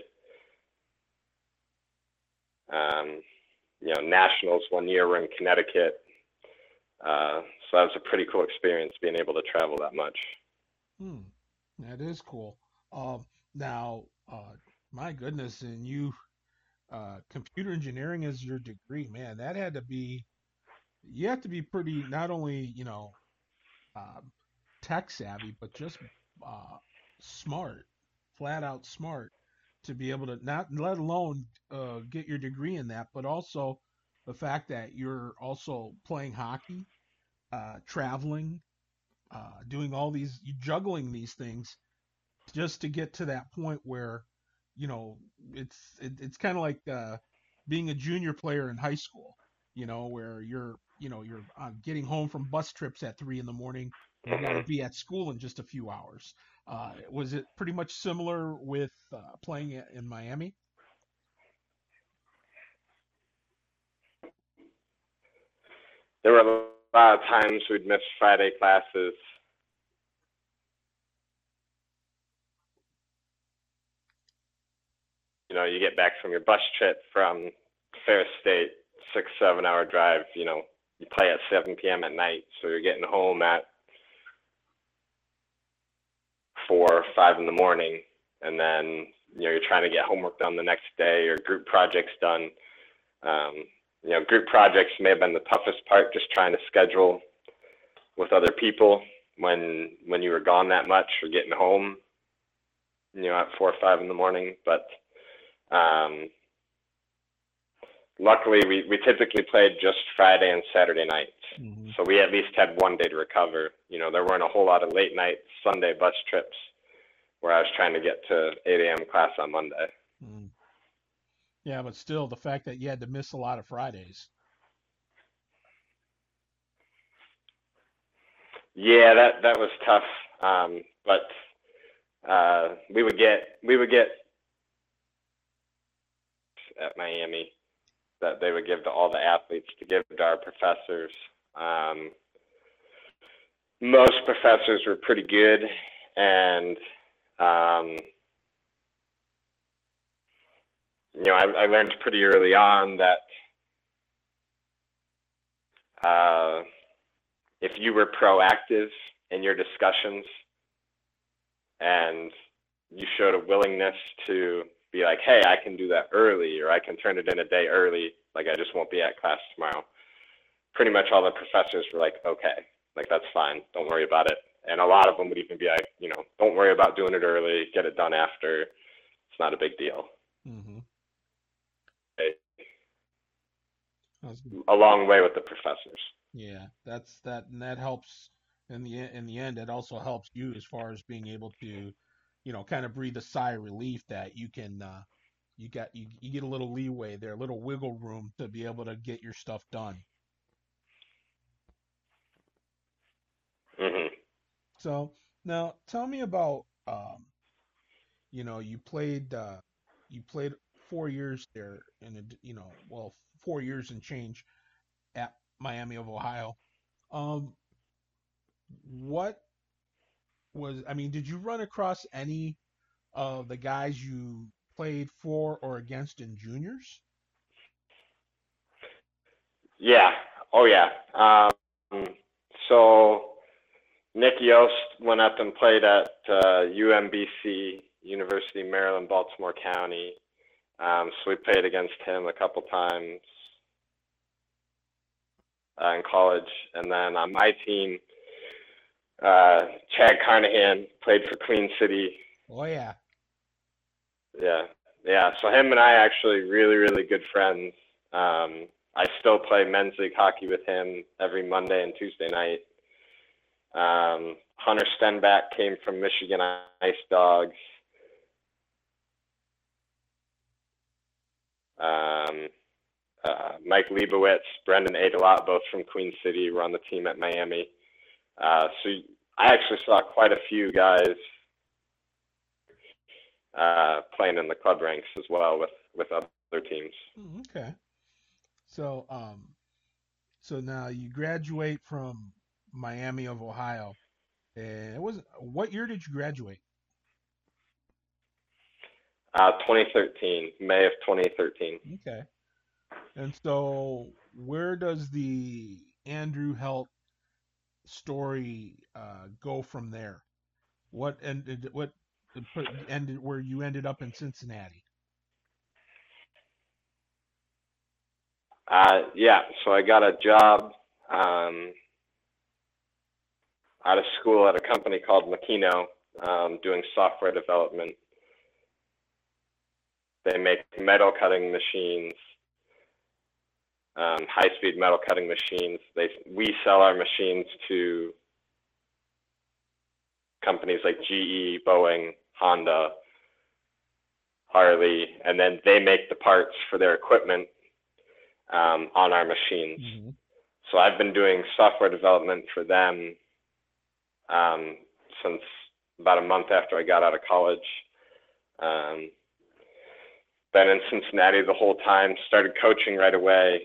Nationals one year were in Connecticut. So that was a pretty cool experience being able to travel that much. Hmm, that is cool. Now, my goodness, and computer engineering is your degree, man. That had to be you have to be pretty not only um, tech savvy, but just uh, smart, flat out smart to be able to not let alone get your degree in that, but also the fact that you're also playing hockey, traveling, doing all these, juggling these things just to get to that point where you know it's kind of like being a junior player in high school, where you're getting home from bus trips at 3 in the morning and you got to Mm-hmm. be at school in just a few hours. Was it pretty much similar with playing in Miami? There were a lot of times we'd miss Friday classes. You get back from your bus trip from Ferris State 6, 7 hour drive. You play at 7 p.m. at night, so you're getting home at 4 or 5 in the morning, and then you're trying to get homework done the next day or group projects done. Group projects may have been the toughest part, just trying to schedule with other people when you were gone that much or getting home, at 4 or 5 in the morning. But luckily, we typically played just Friday and Saturday nights. Mm-hmm. So we at least had one day to recover. There weren't a whole lot of late night Sunday bus trips where I was trying to get to 8 a.m. class on Monday. Mm. Yeah, but still, the fact that you had to miss a lot of Fridays. Yeah, that was tough. But we would get at Miami that they would give to all the athletes to give to our professors. Most professors were pretty good, and I learned pretty early on that if you were proactive in your discussions and you showed a willingness to be like, hey, I can do that early, or I can turn it in a day early, like I just won't be at class tomorrow. Pretty much all the professors were like, okay, like that's fine, don't worry about it. And a lot of them would even be like, don't worry about doing it early, get it done after. It's not a big deal. Mm-hmm. A long way with the professors. Yeah, and that helps in the end. It also helps you as far as being able to, kind of breathe a sigh of relief that you can, you get a little leeway there, a little wiggle room to be able to get your stuff done. Mm-hmm. So now tell me about, you played 4 years there, and 4 years and change at Miami of Ohio. What did you run across any of the guys you played for or against in juniors? Yeah. Oh, yeah. So Nick Yost went up and played at UMBC, University of Maryland, Baltimore County. So we played against him a couple times in college. And then on my team, Chad Carnahan played for Queen City. Oh, yeah. Yeah. So him and I actually really, really good friends. I still play men's league hockey with him every Monday and Tuesday night. Hunter Stenback came from Michigan Ice Dogs. Mike Leibowitz, Brendan Adelot, both from Queen City, were on the team at Miami. So I actually saw quite a few guys playing in the club ranks as well with other teams. Okay. So so now you graduate from Miami of Ohio, and what year did you graduate? 2013, May of 2013. Okay. And so where does the Andrew Helt story go from there? What ended where you ended up in Cincinnati? Yeah, so I got a job out of school at a company called Makino, doing software development. They make metal cutting machines, high-speed metal cutting machines. We sell our machines to companies like GE, Boeing, Honda, Harley, and then they make the parts for their equipment on our machines. Mm-hmm. So I've been doing software development for them since about a month after I got out of college. Been in Cincinnati the whole time, started coaching right away.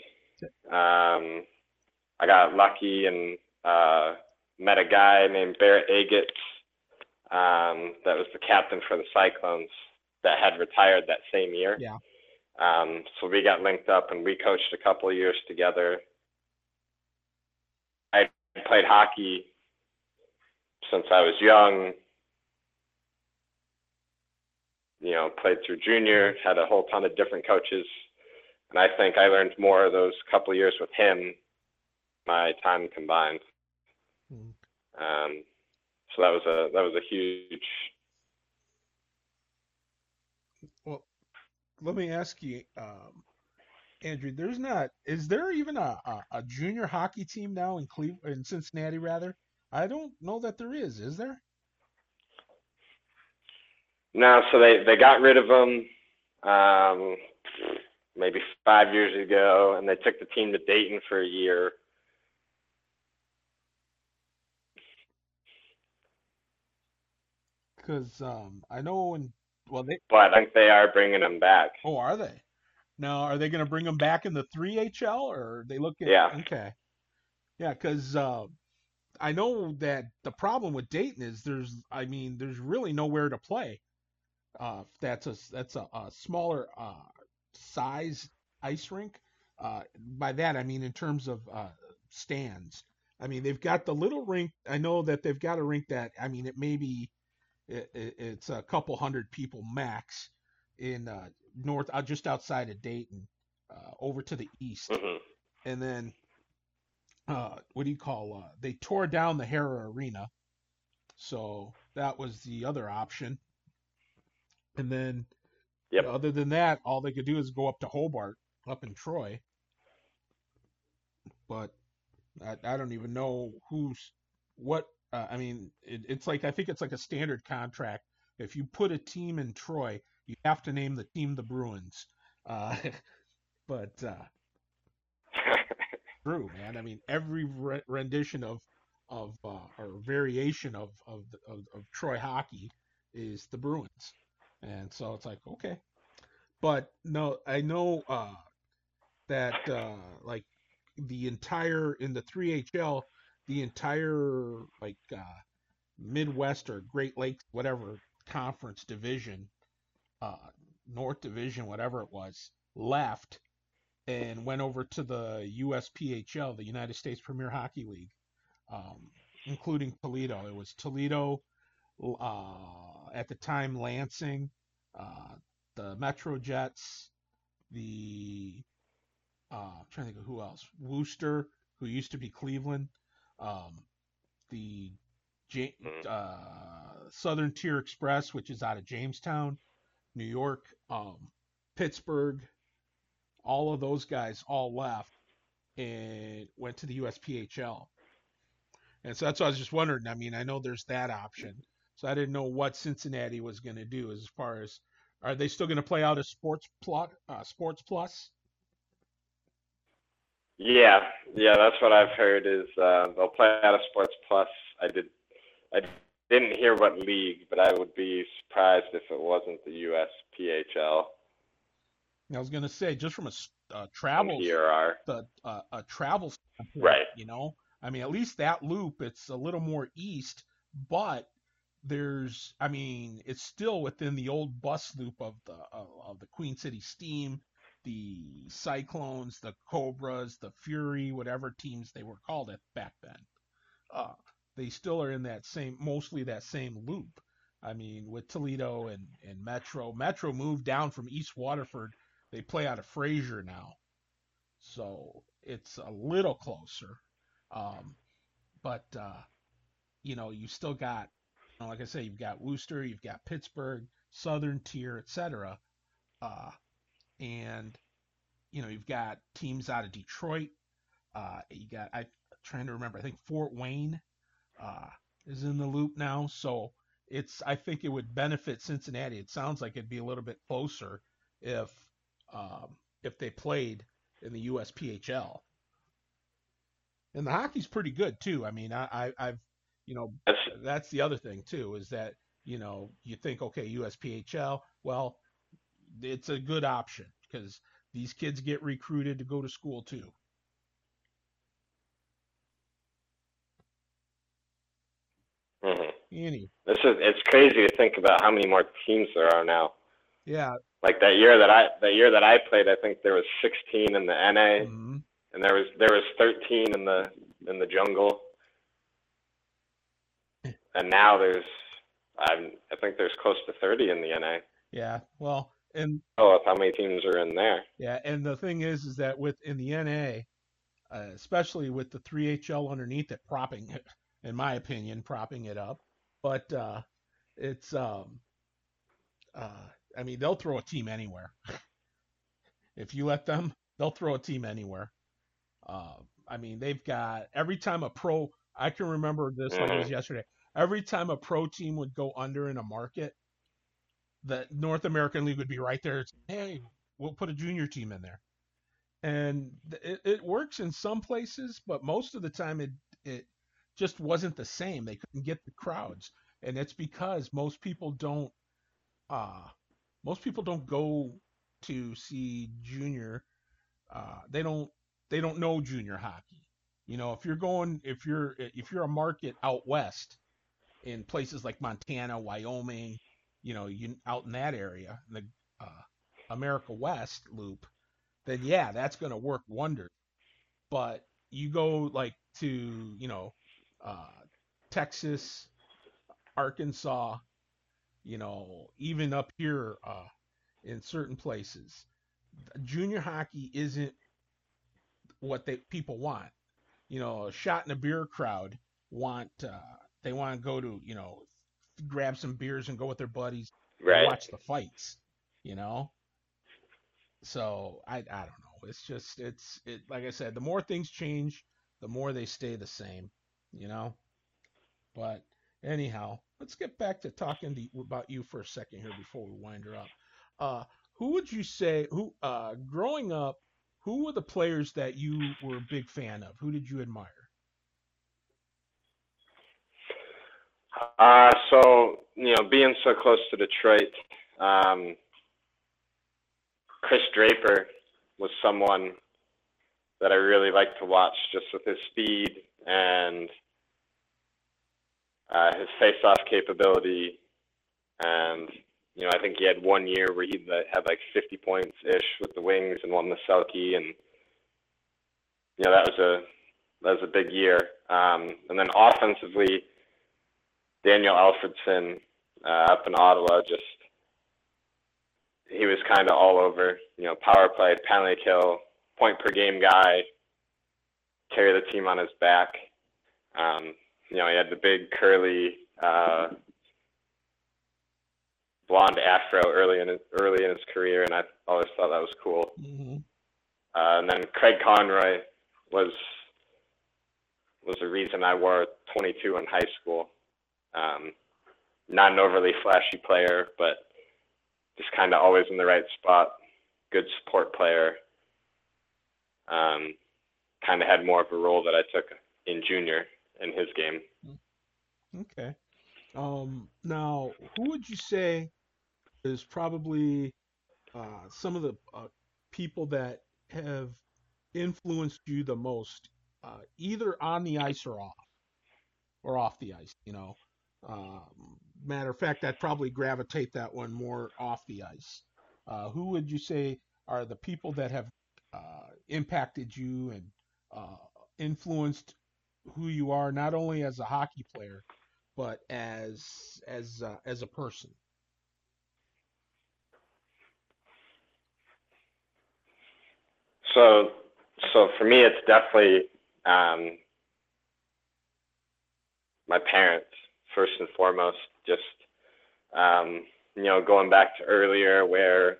I got lucky and met a guy named Barrett Agate that was the captain for the Cyclones that had retired that same year. Yeah. So we got linked up and we coached a couple of years together. I played hockey since I was young, played through junior, had a whole ton of different coaches. And I think I learned more of those couple of years with him, my time combined. So that was a huge. Well, let me ask you, Andrew. Is there even a junior hockey team now in Cincinnati rather? I don't know that there is. Is there? No, so they got rid of them maybe 5 years ago, and they took the team to Dayton for a year. Because I know But I think they are bringing them back. Oh, are they? Now, are they going to bring them back in the 3HL, or are they look at? Yeah. Okay. Yeah, because I know that the problem with Dayton is there's really nowhere to play. That's a smaller size ice rink. By that I mean in terms of stands. I mean they've got the little rink. I know that they've got a rink that it's a couple hundred people max in north, just outside of Dayton, over to the east, Mm-hmm. and then what do you call? They tore down the Hara Arena, so that was the other option. And then, Yep. other than that, all they could do is go up to Hobart, up in Troy. But I don't even know who's what. I mean, it's like I think it's like a standard contract. If you put a team in Troy, you have to name the team the Bruins. Uh, but true, man. I mean, every rendition of or variation of Troy hockey is the Bruins, and so it's like okay. But no, I know that like the entire in the 3HL, the entire like Midwest or Great Lakes, whatever conference division, uh, North Division, whatever it was, left and went over to the USPHL, the United States Premier Hockey League, including Toledo. It was Toledo, at the time Lansing, uh, the Metro Jets, the I'm trying to think of who else. Worcester, who used to be Cleveland, um, the Southern Tier Express, which is out of Jamestown, New York, Pittsburgh. All of those guys all left and went to the USPHL. And so that's what I was just wondering. I mean, I know there's that option. So I didn't know what Cincinnati was going to do as far as are they still going to play out a Sports Plus? Yeah, that's what I've heard is they'll play out of Sports Plus. I didn't hear what league, but I would be surprised if it wasn't the USPHL. I was going to say just from a travel a travel standpoint, right? I mean, at least that loop it's a little more east, but I mean, it's still within the old bus loop of the Queen City Steam, the Cyclones, the Cobras, the Fury, whatever teams they were called back then. Uh, they still are in mostly that same loop. I mean, with Toledo and Metro. Metro moved down from East Waterford. They play out of Fraser now, so it's a little closer. Um, but you still got, like I say, you've got Worcester, you've got Pittsburgh, Southern Tier, etc. And you've got teams out of Detroit. I'm trying to remember. I think Fort Wayne is in the loop now, so I think it would benefit Cincinnati. It sounds like it'd be a little bit closer if they played in the USPHL. And the hockey's pretty good too. I mean, I've that's the other thing too is that you think okay USPHL, well, it's a good option because these kids get recruited to go to school too. Mm-hmm. It's crazy to think about how many more teams there are now. Yeah. Like that year that I played, I think there was 16 in the NA, Mhm. and there was 13 in the jungle, and now I think there's close to 30 in the NA. Yeah. Well, and Oh, how many teams are in there? yeah, and the thing is that with in the NA, especially with the 3HL underneath it propping it, in my opinion, propping it up. But it's I mean, they'll throw a team anywhere. If you let them, they'll throw a team anywhere. Uh, I mean, they've got every time a pro. I can remember this like it was Hmm. yesterday. Every time a pro team would go under in a market, the North American League would be right there. It's, hey, we'll put a junior team in there, and it works in some places, but most of the time it just wasn't the same. They couldn't get the crowds, and it's because uh most people don't go to see junior. They don't they don't know junior hockey. You know, if you're a market out west in places like Montana, Wyoming, you out in that area, in the America West loop, then yeah, that's going to work wonders. But you go like to, uh, Texas, Arkansas, even up here in certain places, junior hockey isn't what people want. A shot in a beer crowd want they want to go to, grab some beers and go with their buddies and Right. watch the fights, you know? So I don't know. It's just it like I said, the more things change, the more they stay the same, you know? But anyhow, let's get back to talking about you for a second here before we wind her up. Uh, who would you say growing up, who were the players that you were a big fan of? Who did you admire? So being so close to Detroit, um, Chris Draper was someone that I really liked to watch, just with his speed and his face-off capability. And I think he had one year where he had like 50 points ish with the Wings and won the Selke, and that was a big year. And then offensively, Daniel Alfredson up in Ottawa, just he was kind of all over. Power play, penalty kill, point per game guy, carry the team on his back. He had the big curly blonde afro early in his career, and I always thought that was cool. Mm-hmm. And then Craig Conroy was the reason I wore 22 in high school. Not an overly flashy player, but just kind of always in the right spot. Good support player. Kind of had more of a role that I took in junior in his game. Okay. Now, who would you say is probably some of the people that have influenced you the most, either on the ice or off the ice? Matter of fact, I'd probably gravitate that one more off the ice. Who would you say are the people that have impacted you and uh, influenced who you are, not only as a hockey player, but as a person? So, so for me, it's definitely my parents first and foremost. Just going back to earlier where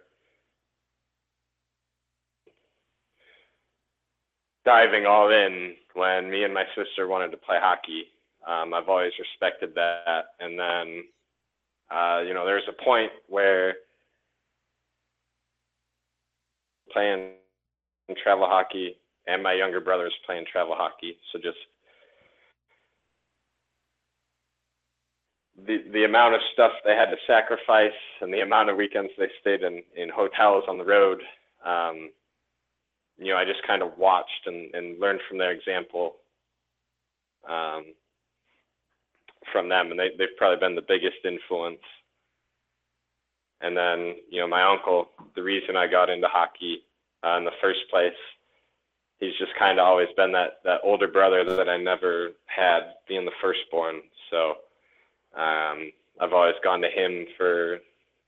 diving all in when me and my sister wanted to play hockey. I've always respected that. And then, there's a point where playing travel hockey and my younger brother's playing travel hockey. So just the amount of stuff they had to sacrifice and the amount of weekends they stayed in hotels on the road, I just kind of watched and learned from their example, from them, and they've probably been the biggest influence And then, my uncle, the reason I got into hockey in the first place, he's just kind of always been that older brother that I never had, being the firstborn. So I've always gone to him for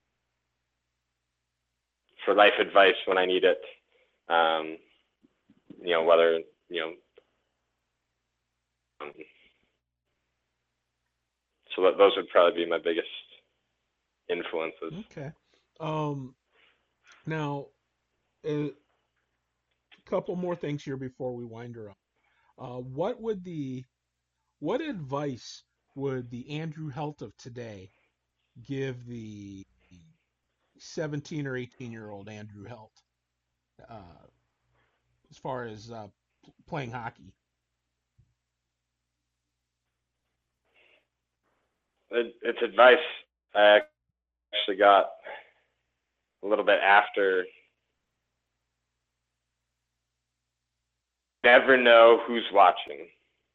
life advice when I need it. Whether um, so those would probably be my biggest influences. Okay. Um, Now, a couple more things here before we wind her up. What advice would the Andrew Helt of today give the 17 or 18-year-old Andrew Helt uh, as far as playing hockey? It's advice I actually got a little bit after. Never know who's watching.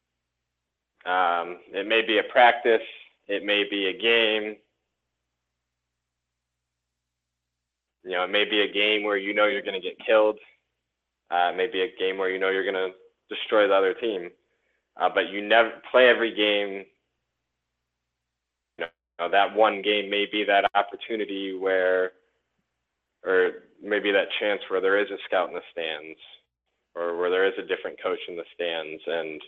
It may be a practice, it may be a game. It may be a game where you're going to get killed. It may be a game where you're going to destroy the other team. But you never play every game. That one game may be that opportunity where, or maybe that chance where there is a scout in the stands, or where there is a different coach in the stands, and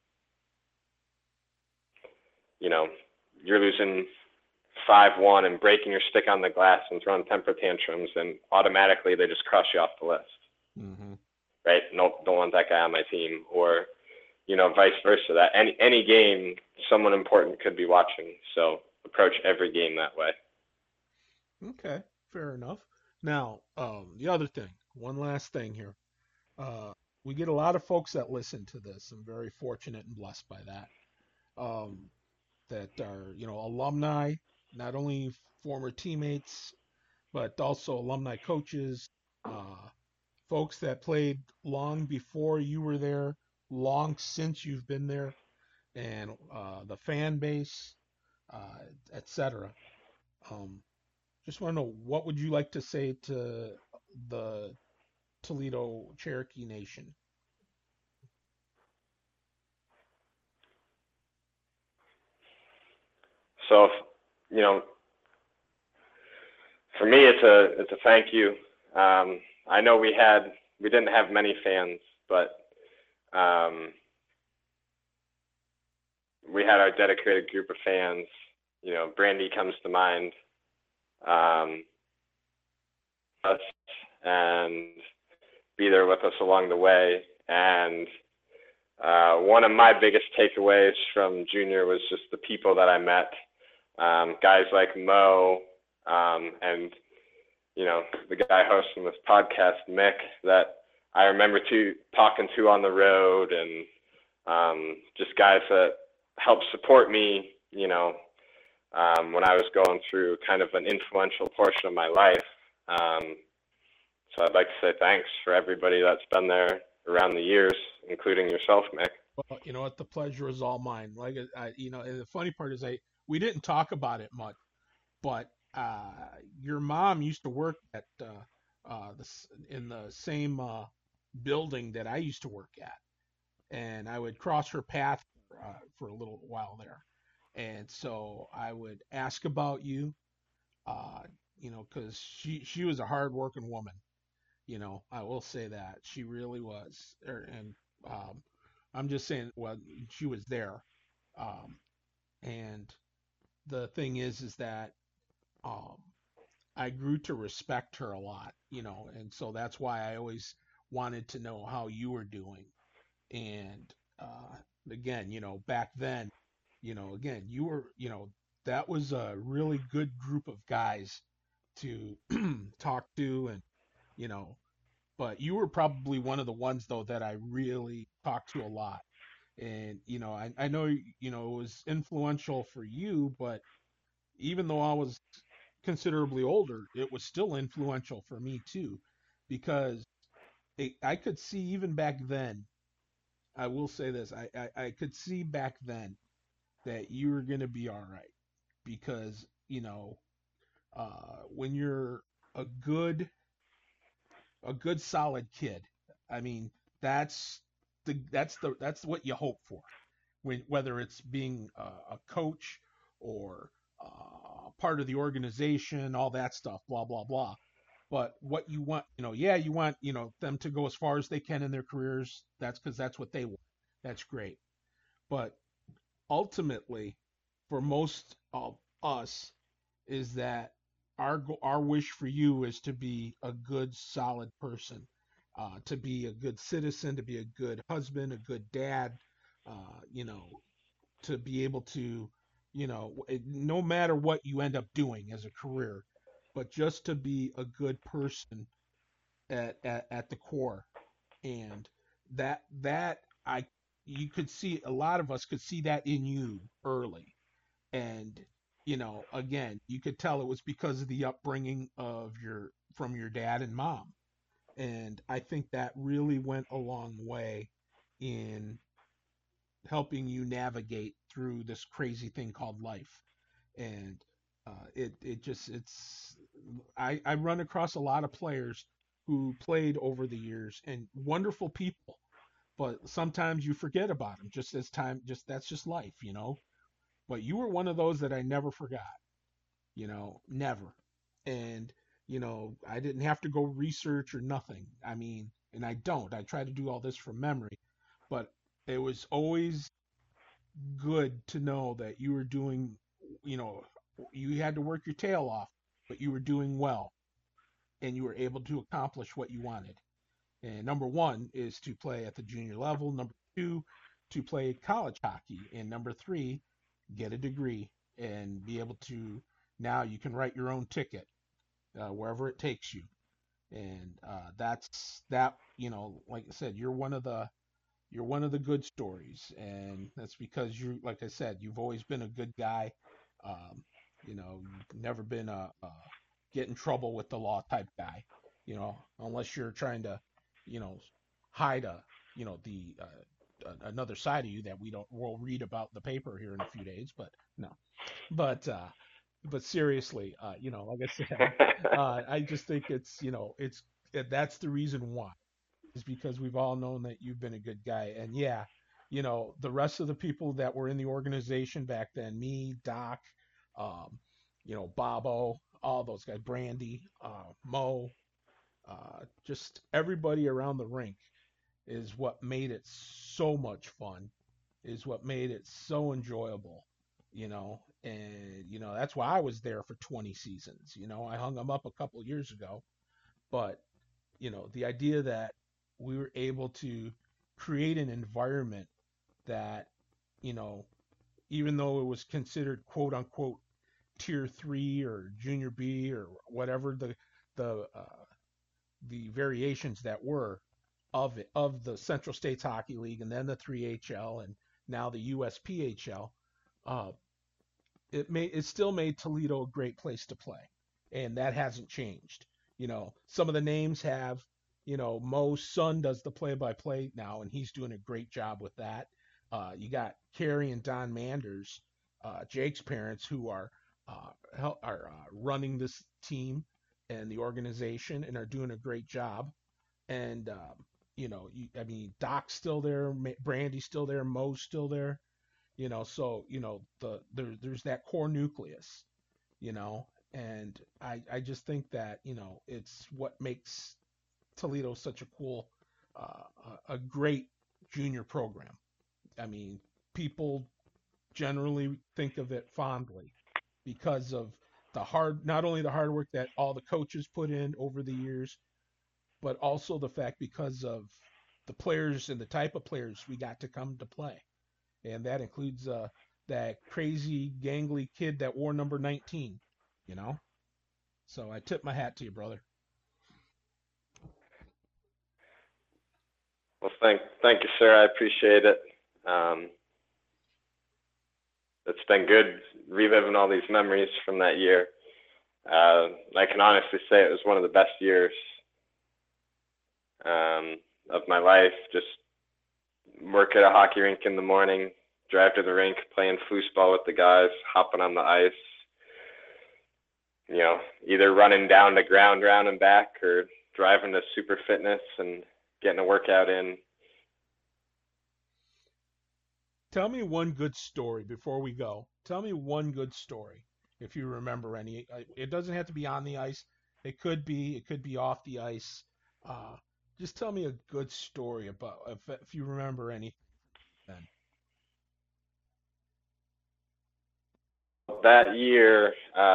you're losing 5-1 and breaking your stick on the glass and throwing temper tantrums, and automatically they just cross you off the list. Mm-hmm. Right? No, don't want that guy on my team. Or, vice versa. That any game, someone important could be watching. So approach every game that way. Okay, fair enough. Now, the other thing, one last thing here. We get a lot of folks that listen to this. I'm very fortunate and blessed by that. Um, that are, alumni, not only former teammates, but also alumni coaches, folks that played long before you were there, long since you've been there, and the fan base, uh, etc. Um, just want to know, what would you like to say to the Toledo Cherokee Nation? So, you know, for me, it's a thank you. I know we didn't have many fans, but we had our dedicated group of fans. Brandy comes to mind. Us and be there with us along the way. And one of my biggest takeaways from junior was just the people that I met. Guys like Mo, and the guy hosting this podcast, Mick, that I remember talking to on the road, and just guys that helped support me, when I was going through kind of an influential portion of my life. So I'd like to say thanks for everybody that's been there around the years, including yourself, Mick. Well, you know what? The pleasure is all mine. Like, and the funny part is, we didn't talk about it much, but your mom used to work at in the same building that I used to work at, and I would cross her path for a little while there, and so I would ask about you, uh, because she was a hardworking woman. I will say that she really was. And um, I'm just saying, well, she was there. Um, and the thing is that um, I grew to respect her a lot, and so that's why I always wanted to know how you were doing. And again, back then, again, you were, that was a really good group of guys to talk to, and you know, but you were probably one of the ones though that I really talked to a lot. And I know it was influential for you, but even though I was considerably older, it was still influential for me too, because I could see even back then. I will say this: I could see back then that you were going to be all right, because when you're a good solid kid. I mean, that's that's what you hope for. When whether it's being a coach or part of the organization, all that stuff, blah blah blah. But what you want, yeah, you want, them to go as far as they can in their careers. That's because that's what they want. That's great. But ultimately, for most of us, is that our wish for you is to be a good, solid person, to be a good citizen, to be a good husband, a good dad, you know, to be able to, no matter what you end up doing as a career, but just to be a good person at the core. And that I you could see a lot of us could see that in you early. And again, you could tell it was because of the upbringing of your from your dad and mom. And I think that really went a long way in helping you navigate through this crazy thing called life. And it just it's I run across a lot of players who played over the years and wonderful people, but sometimes you forget about them just as time just that's just life. But you were one of those that I never forgot, never. And I didn't have to go research or nothing. I mean, and I don't. I try to do all this from memory, but it was always good to know that you were doing, you know, you had to work your tail off, but you were doing well and you were able to accomplish what you wanted. And number one is to play at the junior level. Number two, to play college hockey. And number three, get a degree and be able to now you can write your own ticket wherever it takes you. And that's that. Like I said, you're one of the good stories, and that's because you, like I said, you've always been a good guy. Um, you've never been a get in trouble with the law type guy. Unless you're trying to, you know, hide the another side of you that we'll read about in the paper here in a few days. But no, but seriously, like I said, I just think that's the reason why is because we've all known that you've been a good guy. And yeah, the rest of the people that were in the organization back then, me, Doc, um, Bobo, all those guys, Brandy, Mo, just everybody around the rink is what made it so much fun, is what made it so enjoyable, and that's why I was there for 20 seasons. I hung them up a couple years ago, but the idea that we were able to create an environment that, you know, even though it was considered quote unquote tier three or junior B or whatever the the variations that were of the Central States Hockey League and then the 3HL and now the USPHL, uh, it still made Toledo a great place to play, and that hasn't changed. Some of the names have. Mo's son does the play-by-play now, and he's doing a great job with that. You got Carrie and Don Manders, Jake's parents, who are running this team and the organization and are doing a great job. And I mean, Doc's still there, Brandy's still there, Mo's still there. So there's that core nucleus. And I just think that it's what makes Toledo such a cool, a great junior program. I mean, people generally think of it fondly because of not only the hard work that all the coaches put in over the years, but also the fact because of the players and the type of players we got to come to play. And that includes that crazy, gangly kid that wore number 19, you know? So I tip my hat to you, brother. Well, thank you, sir. I appreciate it. Um, it's been good reliving all these memories from that year. I can honestly say it was one of the best years of my life. Just work at a hockey rink in the morning, drive to the rink, playing foosball with the guys, hopping on the ice, either running down to ground round and back or driving to Super Fitness and getting a workout in. Tell me one good story before we go. Tell me one good story if you remember any. It doesn't have to be on the ice. It could be off the ice. Uh, just tell me a good story about if you remember any. Then. That year,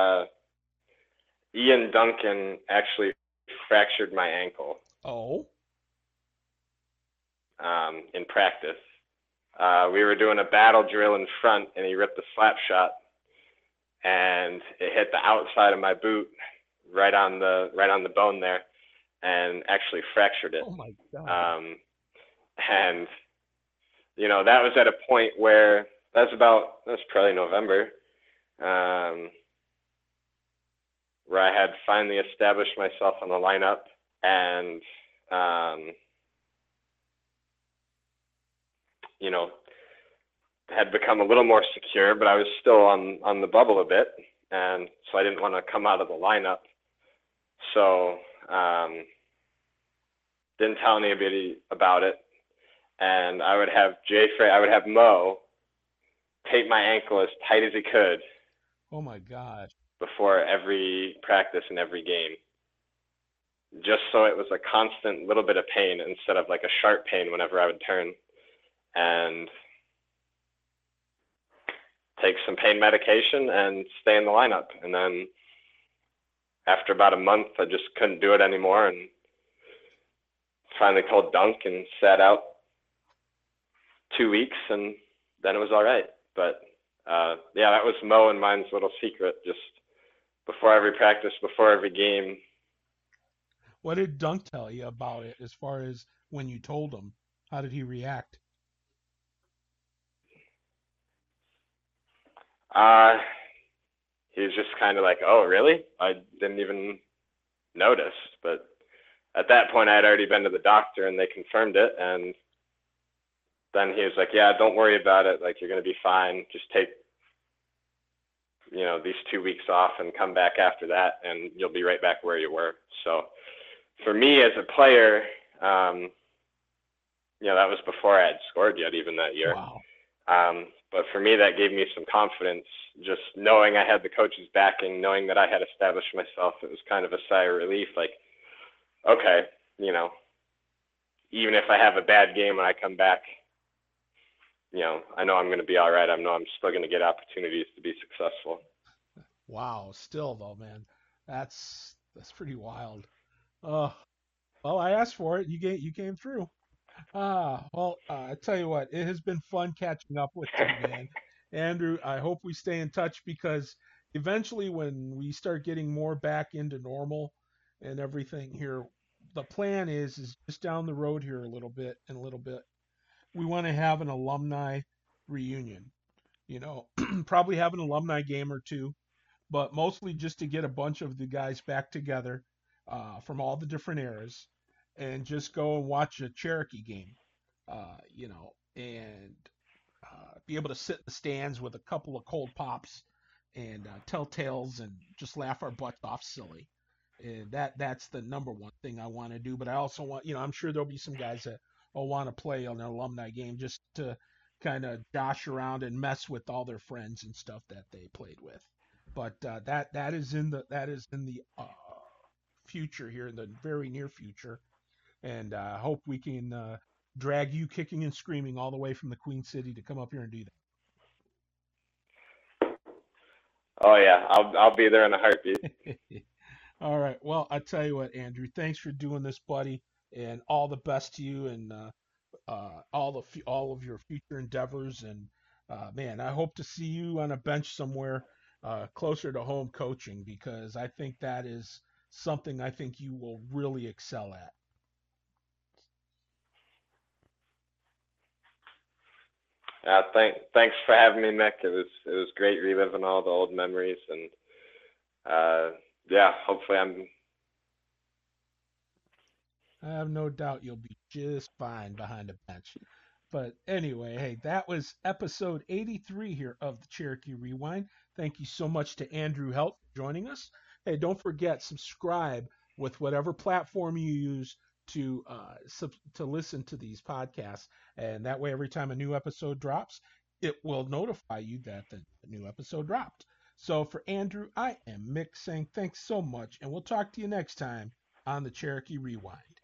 Ian Duncan actually fractured my ankle Oh, in practice. We were doing a battle drill in front, and he ripped a slap shot, and it hit the outside of my boot, right on the bone there, and actually fractured it. oh my God. Um, and that was at a point where that's probably November, um, where I had finally established myself on the lineup and you know had become a little more secure, but I was still on the bubble a bit, and so I didn't want to come out of the lineup. So didn't tell anybody about it, and I would have Mo tape my ankle as tight as he could Oh my God. before every practice and every game, just so it was a constant little bit of pain instead of like a sharp pain whenever I would turn, and take some pain medication and stay in the lineup. And then after about a month, I just couldn't do it anymore, and finally told Dunk and sat out 2 weeks, and then it was all right. But yeah, that was Mo and mine's little secret. Just before every practice, before every game. What did Dunk tell you about it as far as when you told him? How did he react? Uh, he was just kind of like, "Oh, really? I didn't even notice." But at that point, I had already been to the doctor, and they confirmed it. And then he was like, "Yeah, don't worry about it. Like, you're gonna be fine. Just take, these 2 weeks off and come back after that, and you'll be right back where you were." So for me as a player, that was before I had scored yet, even that year. Wow. But for me, that gave me some confidence, just knowing I had the coach's backing, knowing that I had established myself. It was kind of a sigh of relief, like, okay, even if I have a bad game when I come back, I know I'm going to be all right. I know I'm still going to get opportunities to be successful. Wow. Still though, man, that's pretty wild. Uh, well, I asked for it. You came through. Well, I tell you what, it has been fun catching up with you, man. Andrew, I hope we stay in touch because eventually when we start getting more back into normal and everything here, the plan is just down the road here a little bit and a little bit. We want to have an alumni reunion, probably have an alumni game or two, but mostly just to get a bunch of the guys back together from all the different eras and just go and watch a Cherokee game, and be able to sit in the stands with a couple of cold pops and tell tales and just laugh our butts off silly. And that's the number one thing I want to do. But I also want, I'm sure there'll be some guys that will want to play on an alumni game just to kind of josh around and mess with all their friends and stuff that they played with. But that is in the future here, in the very near future, and I hope we can drag you kicking and screaming all the way from the Queen City to come up here and do Oh yeah, I'll be there in a heartbeat. that. All right. Well, I tell you what, Andrew, thanks for doing this, buddy, and all the best to you and all of your future endeavors. And man, I hope to see you on a bench somewhere closer to home coaching because I think that is something I think you will really excel at. Thanks for having me, Mick. It was great reliving all the old memories, and yeah, hopefully I'm. I have no doubt you'll be just fine behind a bench. But anyway, hey, that was episode 83 here of the Cherokee Rewind. Thank you so much to Andrew Helt for joining us. Hey, don't forget, subscribe with whatever platform you use to listen to these podcasts, and that way, every time a new episode drops, it will notify you that the new episode dropped. So for Andrew, I am Mick saying thanks so much, and we'll talk to you next time on the Cherokee Rewind.